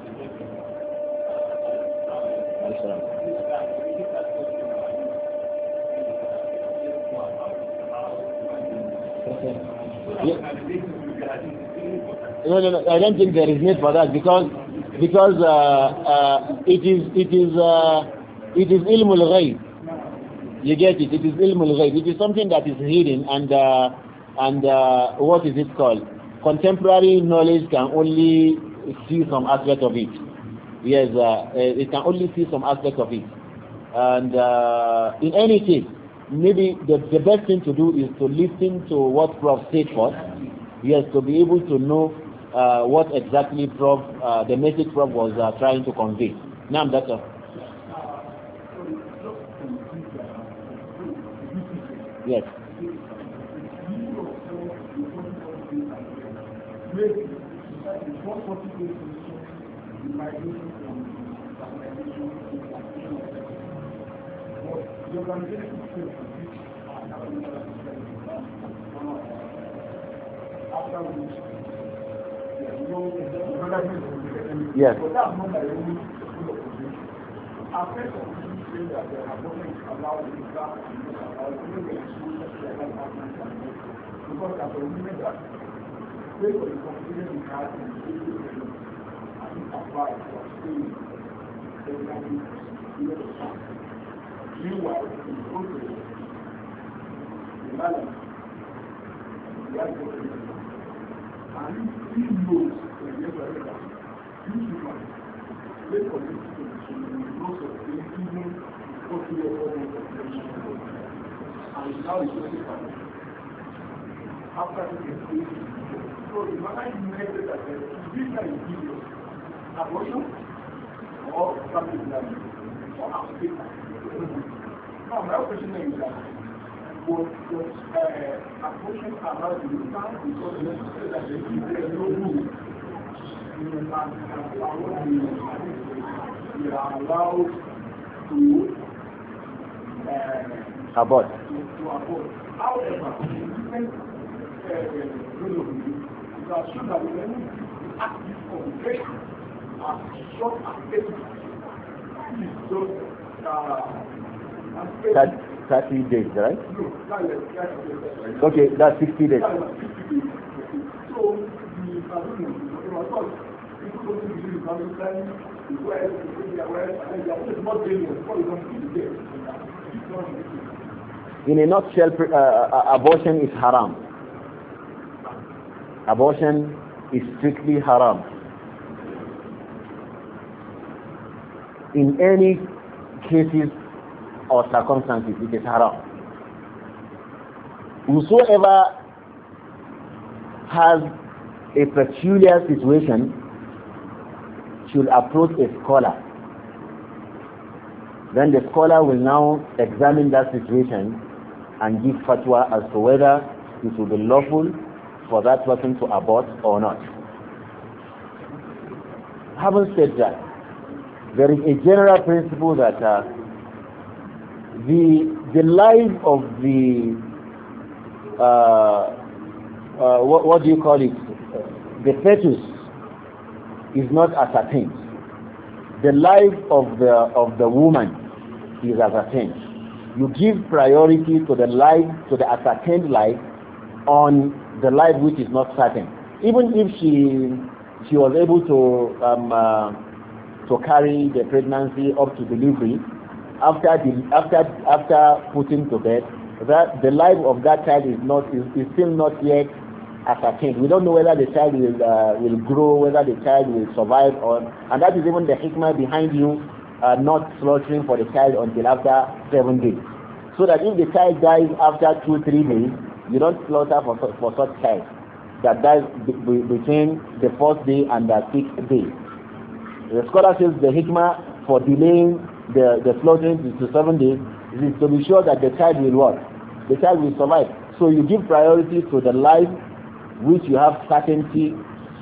No, no, no. I don't think there is need for that because because uh, uh, it is it is uh, it is ilmul ghaib. You get it? It is ilmul ghaib. It is something that is hidden, and uh, and uh, what is it called? Contemporary knowledge can only see some aspect of it. Yes, uh, it can only see some aspect of it. And uh, in any case, maybe the, the best thing to do is to listen to what Prof said first. Yes, to be able to know uh, what exactly Prof, uh, the message Prof was uh, trying to convey. Now, that's all. Yes. Yes. After the so the man made it that this kind of video, abortion or something like that, or Africa. Now, my question is that was uh, abortion allowed in Islam because they say that there is no rule in the land and we are allowed to uh, Abort. To, to abort. However, different Uh, are sure that we can act for great as short as possible. So, uh, thirty days, right? No, that is, that is, okay, that's sixty days. So, the Babylon, of course, people go to the Babylon, where they are, where they are not dangerous, what is going to be there. In a nutshell, uh, abortion is haram. Abortion is strictly haram. In any cases or circumstances, it is haram. Whosoever has a peculiar situation should approach a scholar. Then the scholar will now examine that situation and give fatwa as to whether it will be lawful for that person to abort or not. Having said that, there is a general principle that uh, the the life of the uh, uh, what, what do you call it? The fetus is not ascertained. The life of the of the woman is ascertained. You give priority to the life, to the ascertained life, on the life which is not certain. Even if she she was able to um, uh, to carry the pregnancy up to delivery, after the after after putting to bed, that the life of that child is not is, is still not yet ascertained. We don't know whether the child will uh, will grow, whether the child will survive, or and that is even the hikmah behind you uh, not slaughtering for the child until after seven days. So that if the child dies after two three days, you don't slaughter for for such child that dies b b between the fourth day and the sixth day. The scholar says the hikmah for delaying the the slaughtering to seven days is to be sure that the child will what? The child will survive. So you give priority to the life which you have certainty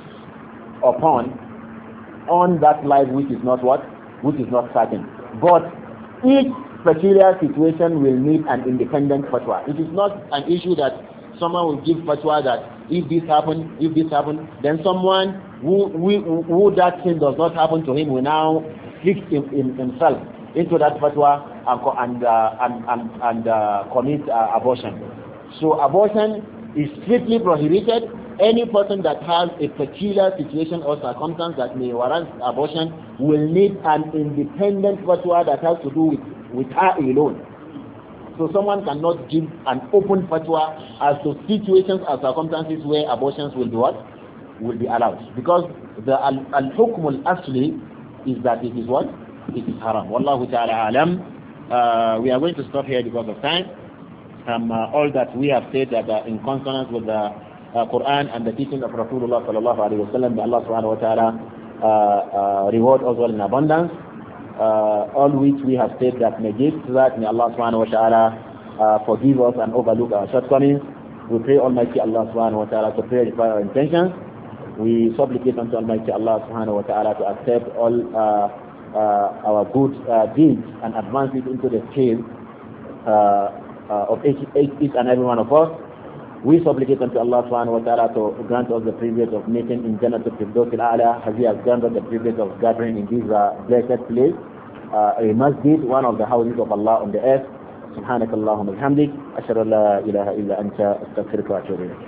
upon, on that life which is not what? Which is not certain. But each peculiar situation will need an independent fatwa. It is not an issue that someone will give fatwa that if this happen, if this happen, then someone who, who, who that thing does not happen to him will now fix him, him, himself into that fatwa and, and, uh, and, and, and uh, commit uh, abortion. So abortion is strictly prohibited. Any person that has a peculiar situation or circumstance that may warrant abortion will need an independent fatwa that has to do with, with her alone. So someone cannot give an open fatwa as to situations or circumstances where abortions will be what? Will be allowed. Because the al-hukm al-asli is that it is what? It is haram. Wallahu ta'ala alam. Uh, we are going to stop here because of time. Um, uh, all that we have said that are in consonance with the uh, Quran and the teaching of Rasulullah sallallahu alaihi wasallam, may Allah subhanahu wa ta'ala uh, uh, reward us all in abundance. Uh, all which we have said that negate that, may Allah subhanahu wa ta'ala uh, forgive us and overlook our shortcomings. We pray Almighty Allah subhanahu wa ta'ala to purify our intentions. We supplicate unto Almighty Allah subhanahu wa ta'ala to accept all uh, uh, our good uh, deeds and advance it into the scale uh, uh, of each, each and every one of us. We supplicate unto Allah subhanahu wa ta'ala to grant us the privilege of meeting in Jannatul Firdaus al-A'la, as He has granted the privilege of gathering in this uh, blessed place, uh, a masjid, one of the houses of Allah on the earth. سبحانك اللهم وبحمدك أشهد أن لا إله إلا أنت أستغفرك وأتوب إليك.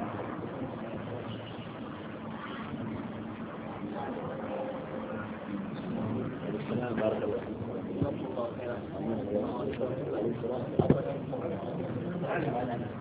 Thank you.